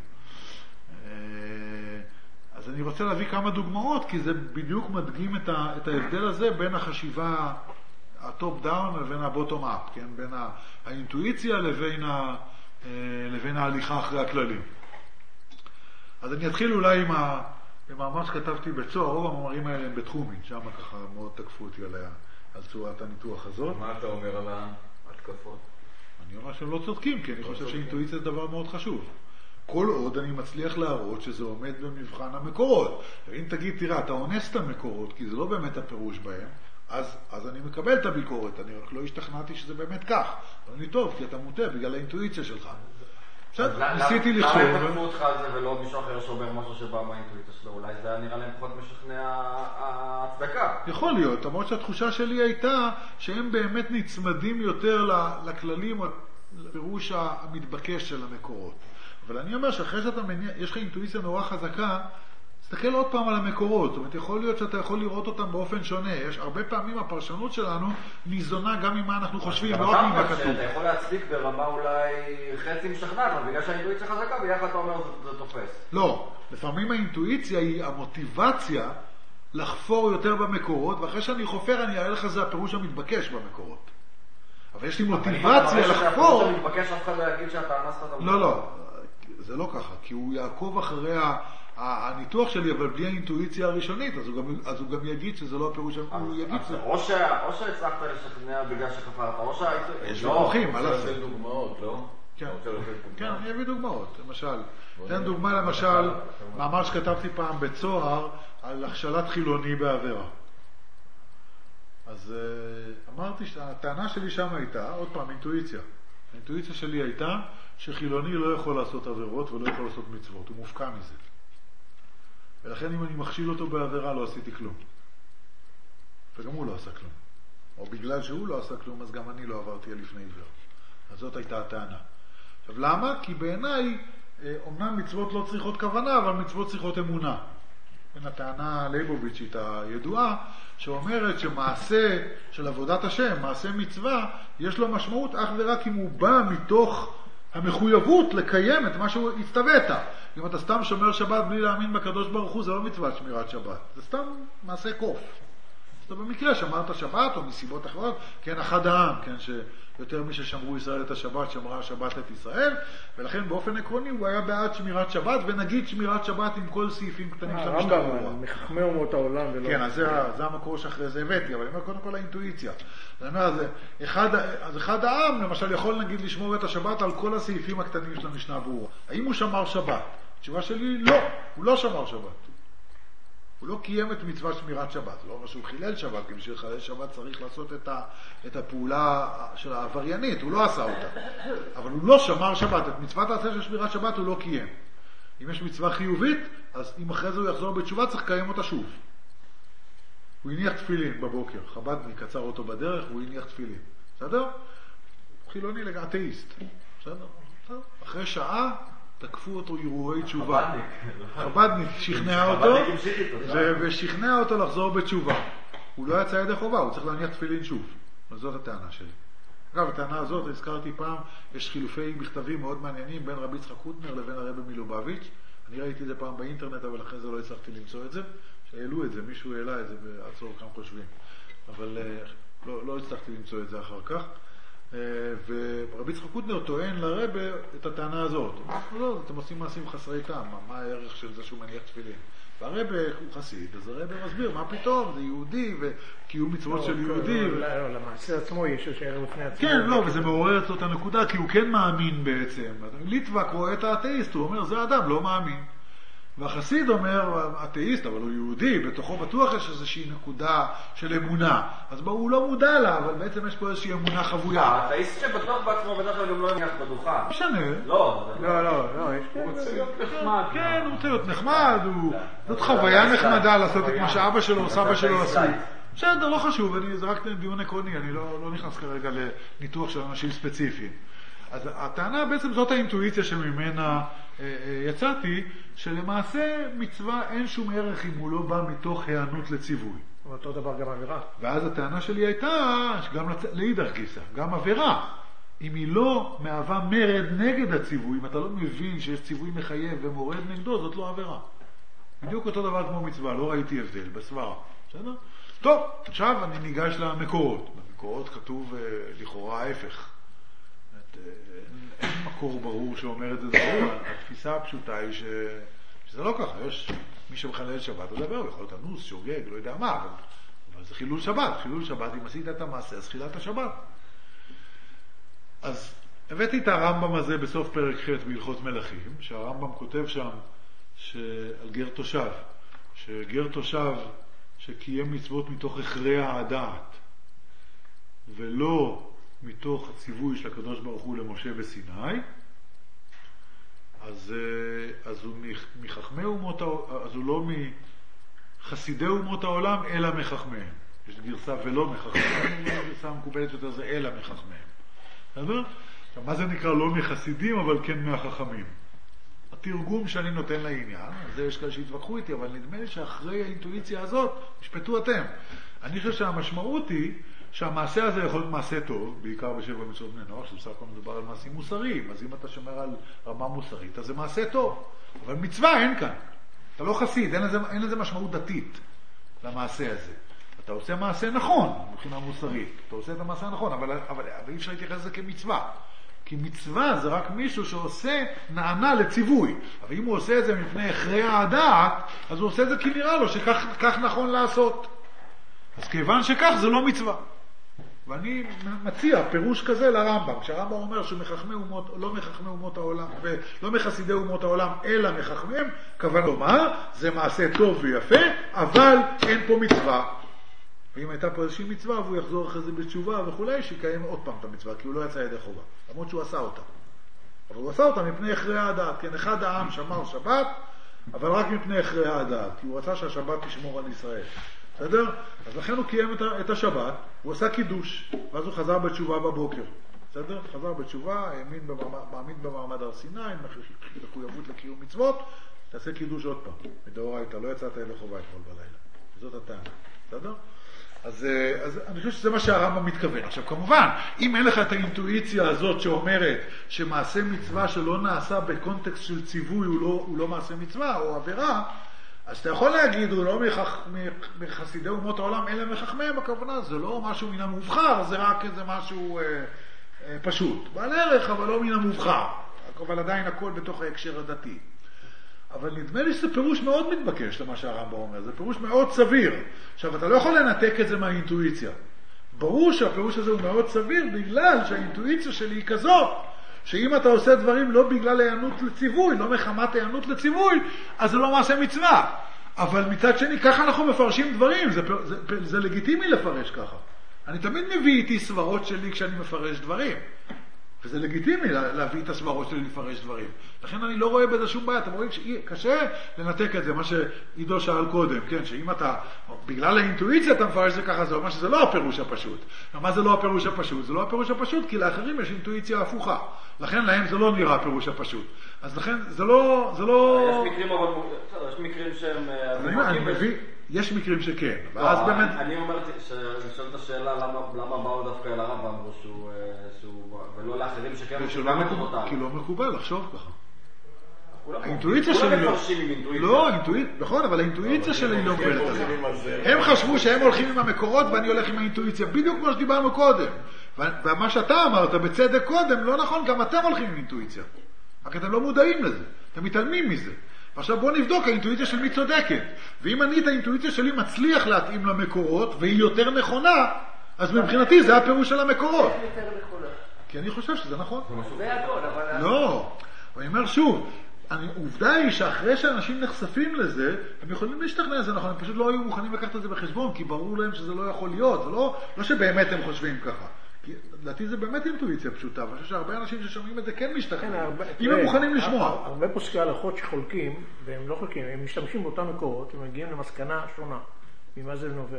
אז אני רוצה להביא כמה דוגמאות, כי זה בדיוק מדגים את, ה, את ההבדל הזה בין החשיבה הטופ דאון לבין הבוטום אפ, כן? בין האינטואיציה לבין, ה, לבין ההליכה אחרי הכללים. אז אני אתחיל אולי עם ה... במאמר שכתבתי בצוהר, רוב המאמרים האלה הם בתחומין, שם ככה מאוד תקפו אותי עליה, על צורת הניתוח הזאת. מה אתה אומר על ההתקפות? אני אומר שהם לא צודקים, כי אני חושב שאינטואיציה זה דבר מאוד חשוב. כל עוד אני מצליח להראות שזה עומד במבחן המקורות. אם תגיד, תראה, אתה אונס את המקורות, כי זה לא באמת הפירוש בהם, אז, אז אני מקבל את הביקורת, אני רק לא השתכנעתי שזה באמת כך. אבל אני טוב, כי אתה מוטה בגלל האינטואיציה שלך. ניסיתי לכתוב. למה הם תקפו אותך על זה ולא מישהו אחר שאומר משהו שבא מהאינטואיציה שלו? אולי זה היה נראה להם פחות משכנע ההצדקה. יכול להיות, למרות שהתחושה שלי הייתה שהם באמת נצמדים יותר לכללים, לפירוש המתבקש של המקורות. אבל אני אומר שאחרי שאתה מניע, יש לך אינטואיציה נורא חזקה, תסתכל עוד פעם על המקורות. זאת אומרת, יכול להיות שאתה יכול לראות אותם באופן שונה. יש הרבה פעמים הפרשנות שלנו ניזונה גם ממה אנחנו חושבים, לא רק ממה כתוב. אתה יכול להצדיק ברמה אולי חצי משכנעת, אבל בגלל שהאינטואיציה חזקה, ביחד אתה אומר זה תופס. לא, לפעמים האינטואיציה היא המוטיבציה לחפור יותר במקורות, ואחרי שאני חופר אני אראה לך זה הפירוש המתבקש במקורות. אבל יש לי מוטיבציה לחפור... אבל מתבקש אף אחד לא יגיד שאתה אנסת את המקורות. לא, לא, זה לא ככה, כי הוא יעקוב אחרי הניתוח שלי, אבל בלי האינטואיציה הראשונית, אז הוא גם, אז הוא גם יגיד שזה לא הפירוש, הוא יגיד שזה... או שהצלחת לשכנע בגלל שחפרת, או שהאינטואיציה... יש ויכוחים, מה לעשות? זה דוגמאות, לא? כן, כן, אני אביא דוגמאות. למשל, תן דוגמה למשל, מאמר שכתבתי פעם בצוהר על הכשלת חילוני בעבירה. אז אמרתי שהטענה שלי שם הייתה, עוד פעם, אינטואיציה. האינטואיציה שלי הייתה שחילוני לא יכול לעשות עבירות ולא יכול לעשות מצוות, הוא מופקע מזה. ולכן אם אני מכשיל אותו בעבירה לא עשיתי כלום. וגם הוא לא עשה כלום. או בגלל שהוא לא עשה כלום, אז גם אני לא עברתי לפני עיוור. אז זאת הייתה הטענה. עכשיו למה? כי בעיניי, אומנם מצוות לא צריכות כוונה, אבל מצוות צריכות אמונה. בין הטענה הליבוביצ'ית הידועה, שאומרת שמעשה של עבודת השם, מעשה מצווה, יש לו משמעות אך ורק אם הוא בא מתוך המחויבות לקיים את מה שהוא הצטוות. אם אתה סתם שומר שבת בלי להאמין בקדוש ברוך הוא, זה לא מצוות שמירת שבת. זה סתם מעשה קוף. אז במקרה שמרת שבת או מסיבות אחרות, כן, אחד העם, כן, שיותר מי ששמרו ישראל את השבת, שמרה השבת את ישראל, ולכן באופן עקרוני הוא היה בעד שמירת שבת, ונגיד שמירת שבת עם כל סעיפים קטנים של המשנה ברורה. מחכמי אומות העולם ולא... כן, אז זה, זה המקור שאחרי זה הבאתי, אבל אני אומר קודם כל האינטואיציה. אני אומר, אז אחד, אז אחד העם, למשל, יכול נגיד לשמור את השבת על כל הסעיפים הקטנים של המשנה ברורה. האם הוא שמר שבת? התשובה שלי, לא, הוא לא שמר שבת. הוא לא קיים את מצוות שמירת שבת, לא אומר שהוא חילל שבת, כי בשביל חילל שבת צריך לעשות את, ה, את הפעולה של העבריינית, הוא לא עשה אותה. אבל הוא לא שמר שבת, את מצוות העשה של שמירת שבת הוא לא קיים. אם יש מצווה חיובית, אז אם אחרי זה הוא יחזור בתשובה, צריך לקיים אותה שוב. הוא הניח תפילין בבוקר, חבדניק קצר אותו בדרך, הוא הניח תפילין. בסדר? חילוני לגמרי, אתאיסט. בסדר? אחרי שעה, תקפו אותו הרהורי תשובה. חבדניק שכנע אותו, ושכנע אותו לחזור בתשובה. הוא לא יצא ידי חובה, הוא צריך להניח תפילין שוב. אז זאת הטענה שלי. אגב, הטענה הזאת, הזכרתי פעם, יש חילופי מכתבים מאוד מעניינים בין רבי יצחק קוטנר לבין הרבי מלובביץ'. אני ראיתי את זה פעם באינטרנט, אבל אחרי זה לא הצלחתי למצוא את זה. שהעלו את זה, מישהו העלה את זה בעצור כמה חושבים. אבל לא, לא הצלחתי למצוא את זה אחר כך. ורבי יצחק קוטנר טוען לרבי את הטענה הזאת. לא, אתם עושים מעשים חסרי טעם, מה הערך של זה שהוא מניח תפילין? והרבי הוא חסיד, אז הרבי מסביר, מה פתאום, זה יהודי, וקיום מצוות של יהודי. לא, למעשה עצמו יש שער לפני עצמו. כן, לא, וזה מעורר את הנקודה, כי הוא כן מאמין בעצם. ליטבק רואה את האתאיסט, הוא אומר, זה אדם, לא מאמין. והחסיד אומר, אתאיסט, אבל הוא יהודי, בתוכו בטוח יש איזושהי נקודה של אמונה. אז בוא, הוא לא מודע לה, אבל בעצם יש פה איזושהי אמונה חבויה. האתאיסט שבטוח בעצמו בדרך כלל גם לא יניח בדוכן. משנה. לא, לא, לא, לא. הוא רוצה להיות נחמד. כן, הוא רוצה להיות נחמד, זאת חוויה נחמדה לעשות את מה שאבא שלו או סבא שלו עשו. בסדר, לא חשוב, זה רק דיון עקרוני, אני לא נכנס כרגע לניתוח של אנשים ספציפיים. אז הטענה בעצם זאת האינטואיציה שממנה יצאתי, שלמעשה מצווה אין שום ערך אם הוא לא בא מתוך הענות לציווי. אותו דבר גם עבירה. ואז הטענה שלי הייתה, גם להידך גיסא, גם עבירה. אם היא לא מהווה מרד נגד הציווי, אם אתה לא מבין שיש ציווי מחייב ומורד נגדו, זאת לא עבירה. בדיוק אותו דבר כמו מצווה, לא ראיתי הבדל, בסברה. בסדר? טוב, עכשיו אני ניגש למקורות. במקורות כתוב לכאורה ההפך. אין מקור ברור שאומר את זה ברור. התפיסה הפשוטה היא ש... שזה לא ככה. יש מי שמחלל שבת, הוא דבר, הוא יכול להיות אנוס, שוגג, לא יודע מה, אבל, אבל זה חילול שבת. חילול שבת, אם עשית את המעשה, אז חיללת השבת. אז הבאתי את הרמב"ם הזה בסוף פרק ח' בהלכות מלכים, שהרמב"ם כותב שם על גר תושב, שגר תושב שקיים מצוות מתוך הכרח הדעת, ולא מתוך הציווי של הקדוש ברוך הוא למשה בסיני, אז, אז הוא מחכמי אומות, אז הוא לא מחסידי אומות העולם, אלא מחכמיהם. יש גרסה ולא מחכמיהם, גרסה המקובלת יותר זה אלא מחכמיהם. בסדר? עכשיו, מה זה נקרא לא מחסידים, אבל כן מהחכמים? התרגום שאני נותן לעניין, זה יש כאלה שהתווכחו איתי, אבל נדמה לי שאחרי האינטואיציה הזאת, משפטו אתם. אני חושב שהמשמעות היא שהמעשה הזה יכול להיות מעשה טוב, בעיקר בשבע מצוות בני נוח, שבסך הכל מדובר על מעשים מוסריים, אז אם אתה שומר על רמה מוסרית, אז זה מעשה טוב. אבל מצווה אין כאן. אתה לא חסיד, אין לזה, אין לזה משמעות דתית למעשה הזה. אתה עושה מעשה נכון, מבחינה מוסרית. אתה עושה את המעשה הנכון, אבל, אבל, אבל אי אפשר להתייחס לזה כמצווה. כי מצווה זה רק מישהו שעושה נענה לציווי. אבל אם הוא עושה את זה מפני הכרח הדעת, אז הוא עושה את זה כי נראה לו שכך כך נכון לעשות. אז כיוון שכך זה לא מצווה. ואני מציע פירוש כזה לרמב"ם, כשהרמב"ם אומר שמחכמי אומות, לא מחכמי אומות העולם, ולא מחסידי אומות העולם, אלא מחכמיהם, כוון לומר, זה מעשה טוב ויפה, אבל אין פה מצווה. ואם הייתה פה איזושהי מצווה, והוא יחזור אחרי זה בתשובה וכולי, שיקיים עוד פעם את המצווה, כי הוא לא יצא ידי חובה, למרות שהוא עשה אותה. אבל הוא עשה אותה מפני הכרעי הדעת, כן, אחד העם שמר שבת, אבל רק מפני הכרעי הדעת, כי הוא רצה שהשבת תשמור על ישראל. בסדר? אז לכן הוא קיים את השבת, הוא עשה קידוש, ואז הוא חזר בתשובה בבוקר. בסדר? חזר בתשובה, האמין במעמיד במעמד הר סיני, מחויבות לקיום מצוות, תעשה קידוש עוד פעם. מדאורייתא, לא יצאת ידי חובה אתמול בלילה. וזאת הטענה. בסדר? אז, אז אני חושב שזה מה שהרמב"ם מתכוון. עכשיו, כמובן, אם אין לך את האינטואיציה הזאת שאומרת שמעשה מצווה שלא נעשה בקונטקסט של ציווי הוא לא, הוא לא מעשה מצווה או עבירה, אז אתה יכול להגיד, הוא לא מחכ... מחסידי אומות העולם, אלא מחכמיהם, הכוונה, זה לא משהו מן המובחר, זה רק איזה משהו אה, אה, פשוט. בעל ערך, אבל לא מן המובחר. אבל עדיין הכל בתוך ההקשר הדתי. אבל נדמה לי שזה פירוש מאוד מתבקש למה שהרמב"ם אומר, זה פירוש מאוד סביר. עכשיו, אתה לא יכול לנתק את זה מהאינטואיציה. ברור שהפירוש הזה הוא מאוד סביר, בגלל שהאינטואיציה שלי היא כזאת, שאם אתה עושה דברים לא בגלל הענות לציווי, לא מחמת הענות לציווי, אז זה לא מעשה מצווה. אבל מצד שני, ככה אנחנו מפרשים דברים, זה, זה, זה, זה לגיטימי לפרש ככה. אני תמיד מביא איתי סברות שלי כשאני מפרש דברים. וזה לגיטימי להביא את הסברות שלי לפרש דברים. לכן אני לא רואה בזה שום בעיה. אתם רואים שקשה לנתק את זה, מה שעידו שאל קודם, כן? שאם אתה, בגלל האינטואיציה אתה מפרש זה ככה, זה אומר שזה לא הפירוש הפשוט. מה זה לא הפירוש הפשוט? זה לא הפירוש הפשוט, כי לאחרים יש אינטואיציה הפוכה. לכן להם זה לא נראה הפירוש הפשוט. אז לכן זה לא, זה לא... יש מקרים, אבל יש מקרים שהם... אני מביא, יש מקרים שכן. ואז באמת... אני אומרת, שאני שואל את השאלה, למה באו דווקא אל הרב ואמרו שהוא... ולא לאחרים שכן... כי לא מקובל לחשוב ככה. האינטואיציה שלי לא... לא, נכון, אבל האינטואיציה שלי לא מקובלת על זה. הם חשבו שהם הולכים עם המקורות ואני הולך עם האינטואיציה, בדיוק כמו שדיברנו קודם. ומה שאתה אמרת בצדק קודם, לא נכון, גם אתם הולכים עם אינטואיציה. רק אתם לא מודעים לזה, אתם מתעלמים מזה. ועכשיו בואו נבדוק האינטואיציה של מי צודקת. ואם אני את האינטואיציה שלי מצליח להתאים למקורות, והיא יותר נכונה, אז מבחינתי זה הפירוש של המקורות. כי אני חושב שזה נכון. זה הכל, אבל... לא, אני אומר שוב, העובדה היא שאחרי שאנשים נחשפים לזה, הם יכולים להשתכנע, זה נכון, הם פשוט לא היו מוכנים לקחת את זה בחשבון, כי ברור להם שזה לא יכול להיות, זה לא, לא שבאמת הם חושבים ככה. כי לדעתי זה באמת אינטואיציה פשוטה, ואני חושב שהרבה אנשים ששומעים את זה כן משתכנעים, אם הם מוכנים לשמוע. הרבה פוסקי הלכות שחולקים, והם לא חולקים, הם משתמשים באותם מקורות, הם מגיעים למסקנה שונה. ממה זה נובע?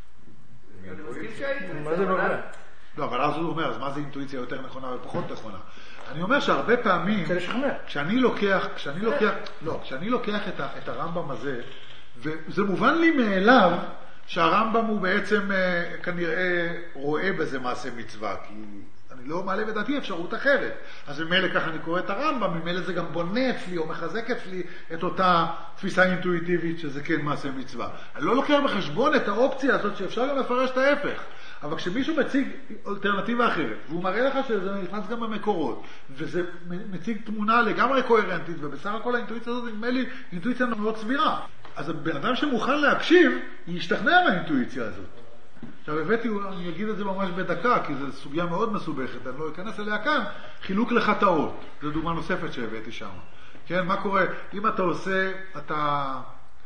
ממה זה נובע? לא, אבל אז הוא אומר, אז מה זה אינטואיציה יותר נכונה ופחות נכונה? אני אומר שהרבה פעמים, כשאני לוקח, כשאני לוקח, לא, כשאני לוקח את, ה, את הרמב"ם הזה, וזה מובן לי מאליו שהרמב"ם הוא בעצם כנראה רואה בזה מעשה מצווה, כי אני לא מעלה בדעתי אפשרות אחרת. אז ממילא ככה אני קורא את הרמב"ם, ממילא זה גם בונה אצלי או מחזק אצלי את אותה תפיסה אינטואיטיבית שזה כן מעשה מצווה. אני לא לוקח בחשבון את האופציה הזאת שאפשר גם לפרש את ההפך. אבל כשמישהו מציג אלטרנטיבה אחרת, והוא מראה לך שזה נכנס גם במקורות, וזה מציג תמונה לגמרי קוהרנטית, ובסך הכל האינטואיציה הזאת נדמה לי אינטואיציה מאוד סבירה. אז הבן אדם שמוכן להקשיב, ישתכנע מהאינטואיציה הזאת. עכשיו הבאתי, אני אגיד את זה ממש בדקה, כי זו סוגיה מאוד מסובכת, אני לא אכנס אליה כאן, חילוק לחטאות. זו דוגמה נוספת שהבאתי שם. כן, מה קורה? אם אתה עושה, אתה,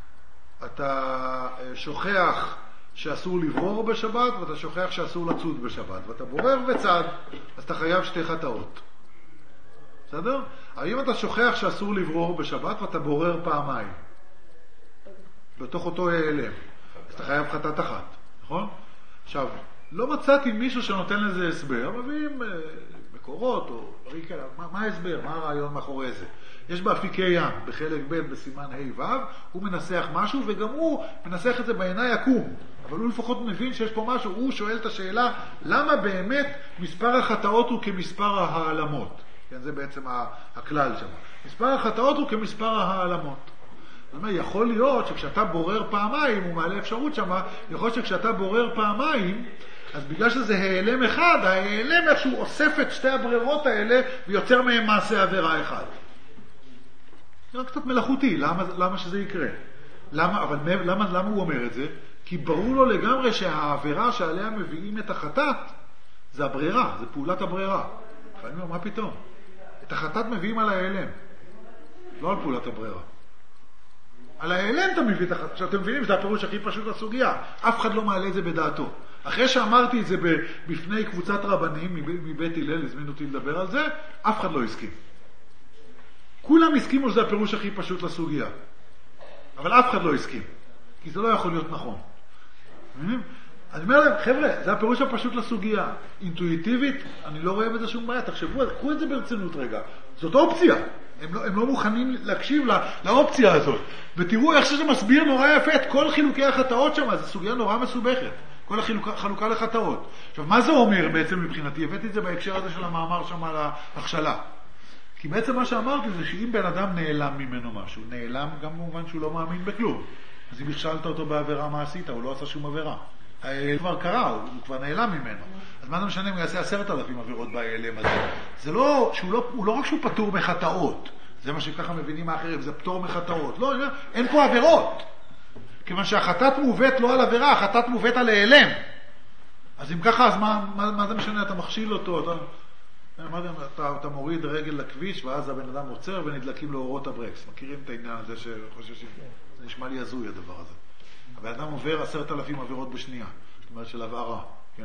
אתה שוכח שאסור לברור בשבת, ואתה שוכח שאסור לצוד בשבת, ואתה בורר וצד, אז אתה חייב שתי חטאות. בסדר? אבל אם אתה שוכח שאסור לברור בשבת, ואתה בורר פעמיים, בתוך אותו העלם, אז אתה חייב חטאת אחת, נכון? עכשיו, לא מצאתי מישהו שנותן לזה הסבר, מביאים אה, מקורות או דברים כאלה, מה, מה ההסבר? מה הרעיון מאחורי זה? יש באפיקי ים, בחלק ב' בסימן ה' ו', הוא מנסח משהו, וגם הוא מנסח את זה בעיניי עקום. אבל הוא לפחות מבין שיש פה משהו, הוא שואל את השאלה, למה באמת מספר החטאות הוא כמספר ההעלמות? כן, זה בעצם הכלל שם. מספר החטאות הוא כמספר ההעלמות. זאת אומרת, יכול להיות שכשאתה בורר פעמיים, הוא מעלה אפשרות שם, יכול להיות שכשאתה בורר פעמיים, אז בגלל שזה העלם אחד, העלם איכשהו אוסף את שתי הברירות האלה, ויוצר מהם מעשה עבירה אחד. זה רק קצת מלאכותי, למה, למה שזה יקרה? למה, אבל למה, למה הוא אומר את זה? כי ברור לו לגמרי שהעבירה שעליה מביאים את החטאת, זה הברירה, זה פעולת הברירה. ואני אומר, מה פתאום? את החטאת מביאים על העלם, לא על פעולת הברירה. על ההיעלם אתה מביא את החטאת. עכשיו אתם מבינים, זה הפירוש הכי פשוט לסוגיה. אף אחד לא מעלה את זה בדעתו. אחרי שאמרתי את זה בפני קבוצת רבנים מבית הלל, הזמינו אותי לדבר על זה, אף אחד לא הסכים. כולם הסכימו שזה הפירוש הכי פשוט לסוגיה. אבל אף אחד לא הסכים. כי זה לא יכול להיות נכון. אני אומר להם, חבר'ה, זה הפירוש הפשוט לסוגיה. אינטואיטיבית, אני לא רואה בזה שום בעיה. תחשבו, קחו את זה ברצינות רגע. זאת אופציה. הם לא, הם לא מוכנים להקשיב לא, לאופציה הזאת. ותראו איך שזה מסביר נורא יפה את כל חילוקי החטאות שם. זו סוגיה נורא מסובכת. כל החלוקה, חלוקה לחטאות. עכשיו, מה זה אומר בעצם מבחינתי? הבאתי את זה בהקשר הזה של המאמר שם על ההכשלה. כי בעצם מה שאמרתי זה שאם בן אדם נעלם ממנו משהו, נעלם גם במובן שהוא לא מאמין בכלום. אז אם הכשלת אותו בעבירה, מה עשית? הוא לא עשה שום עבירה. הוא כבר קרה, הוא כבר נעלם ממנו. אז מה זה משנה אם הוא יעשה עשרת אלפים עבירות בהיעלם הזה? זה לא, שהוא לא, הוא לא רק שהוא פטור מחטאות. זה מה שככה מבינים האחרים, זה פטור מחטאות. לא, אין פה עבירות. כיוון שהחטאת מובאת לא על עבירה, החטאת מובאת על העלם. אז אם ככה, אז מה, מה, מה זה משנה? אתה מכשיל אותו, אתה, אתה, אתה מוריד רגל לכביש, ואז הבן אדם עוצר ונדלקים לו אורות הברקס. מכירים את העניין הזה שחושב שזה נשמע לי הזוי הדבר הזה. הבן אדם עובר עשרת אלפים עבירות בשנייה, זאת אומרת של הבערה, כן,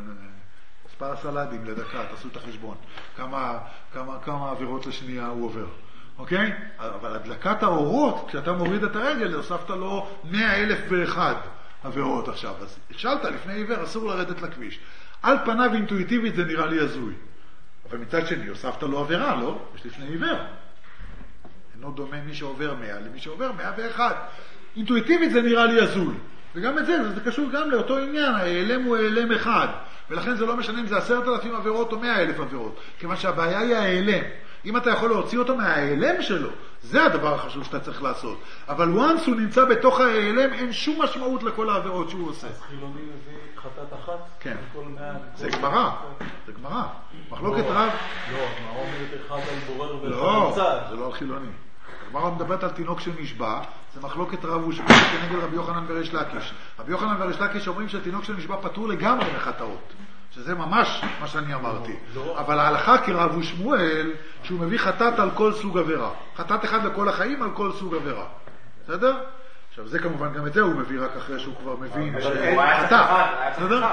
מספר הסלדים לדקה, תעשו את החשבון, כמה, כמה, כמה עבירות לשנייה הוא עובר, אוקיי? אבל הדלקת האורות, כשאתה מוריד את הרגל, הוספת לו מאה אלף ואחת עבירות עכשיו, אז הכשלת לפני עיוור, אסור לרדת לכביש. על פניו אינטואיטיבית זה נראה לי הזוי, אבל מצד שני, הוספת לו עבירה, לא? יש לפני עיוור. אינו דומה מי שעובר מאה למי שעובר מאה ואחת. אינטואיטיבית זה נראה לי הזוי. וגם את זה, זה קשור גם לאותו עניין, ההיעלם הוא העלם אחד. ולכן זה לא משנה אם זה עשרת אלפים עבירות או מאה אלף עבירות. כיוון שהבעיה היא ההיעלם. אם אתה יכול להוציא אותו מההיעלם שלו, זה הדבר החשוב שאתה צריך לעשות. אבל once הוא נמצא בתוך ההיעלם, אין שום משמעות לכל העבירות שהוא עושה. אז חילוני מביא חטאת אחת? כן. זה גמרא. זה גמרא. מחלוקת רב. לא, מה אומרת אחד על בורר ואחד לא, מצד? זה לא על חילוני. הגמרא מדברת על תינוק שנשבע, זה מחלוקת רב ושמואל כנגד רבי יוחנן וריש לקיש. רבי יוחנן וריש לקיש אומרים שהתינוק שנשבע פטור לגמרי מחטאות, שזה ממש מה שאני אמרתי. אבל ההלכה כרב ושמואל, שהוא מביא חטאת על כל סוג עבירה. חטאת אחד לכל החיים על כל סוג עבירה. בסדר? עכשיו זה כמובן גם את זה הוא מביא רק אחרי שהוא כבר מבין שחטא. בסדר?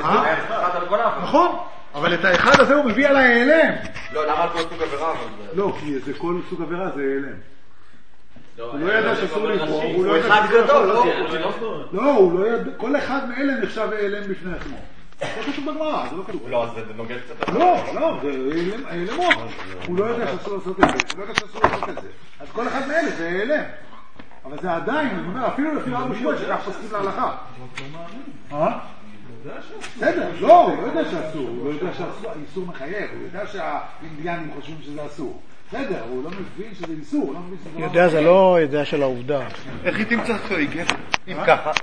נכון. אבל את האחד הזה הוא מביא על ההיעלם. לא, למה על כל סוג עבירה? לא, כי זה כל סוג עבירה זה העלם. הוא לא ידע שאסור לברור, הוא אחד גדול, לא? לא, הוא לא ידע, כל אחד מאלה נחשב העלם בפני עצמו. זה חשוב בגמרא, זה לא כתוב. לא, זה נוגד קצת. לא, לא, זה העלמות. הוא לא יודע שאסור לעשות את זה, הוא לא יודע שאסור לעשות את זה. אז כל אחד מאלה זה העלם. אבל זה עדיין, אני אומר, אפילו לפי רב ושמואל שכך פוסקים להלכה. אה? בסדר, לא, הוא לא יודע שאסור, הוא לא יודע שאסור, האיסור מחייב, הוא יודע שהאינדיאנים חושבים שזה אסור. בסדר, הוא לא מבין שזה איסור, הוא לא מבין שזה... יודע, זה לא ידע של העובדה. איך היא תמצא חריג, אם ככה?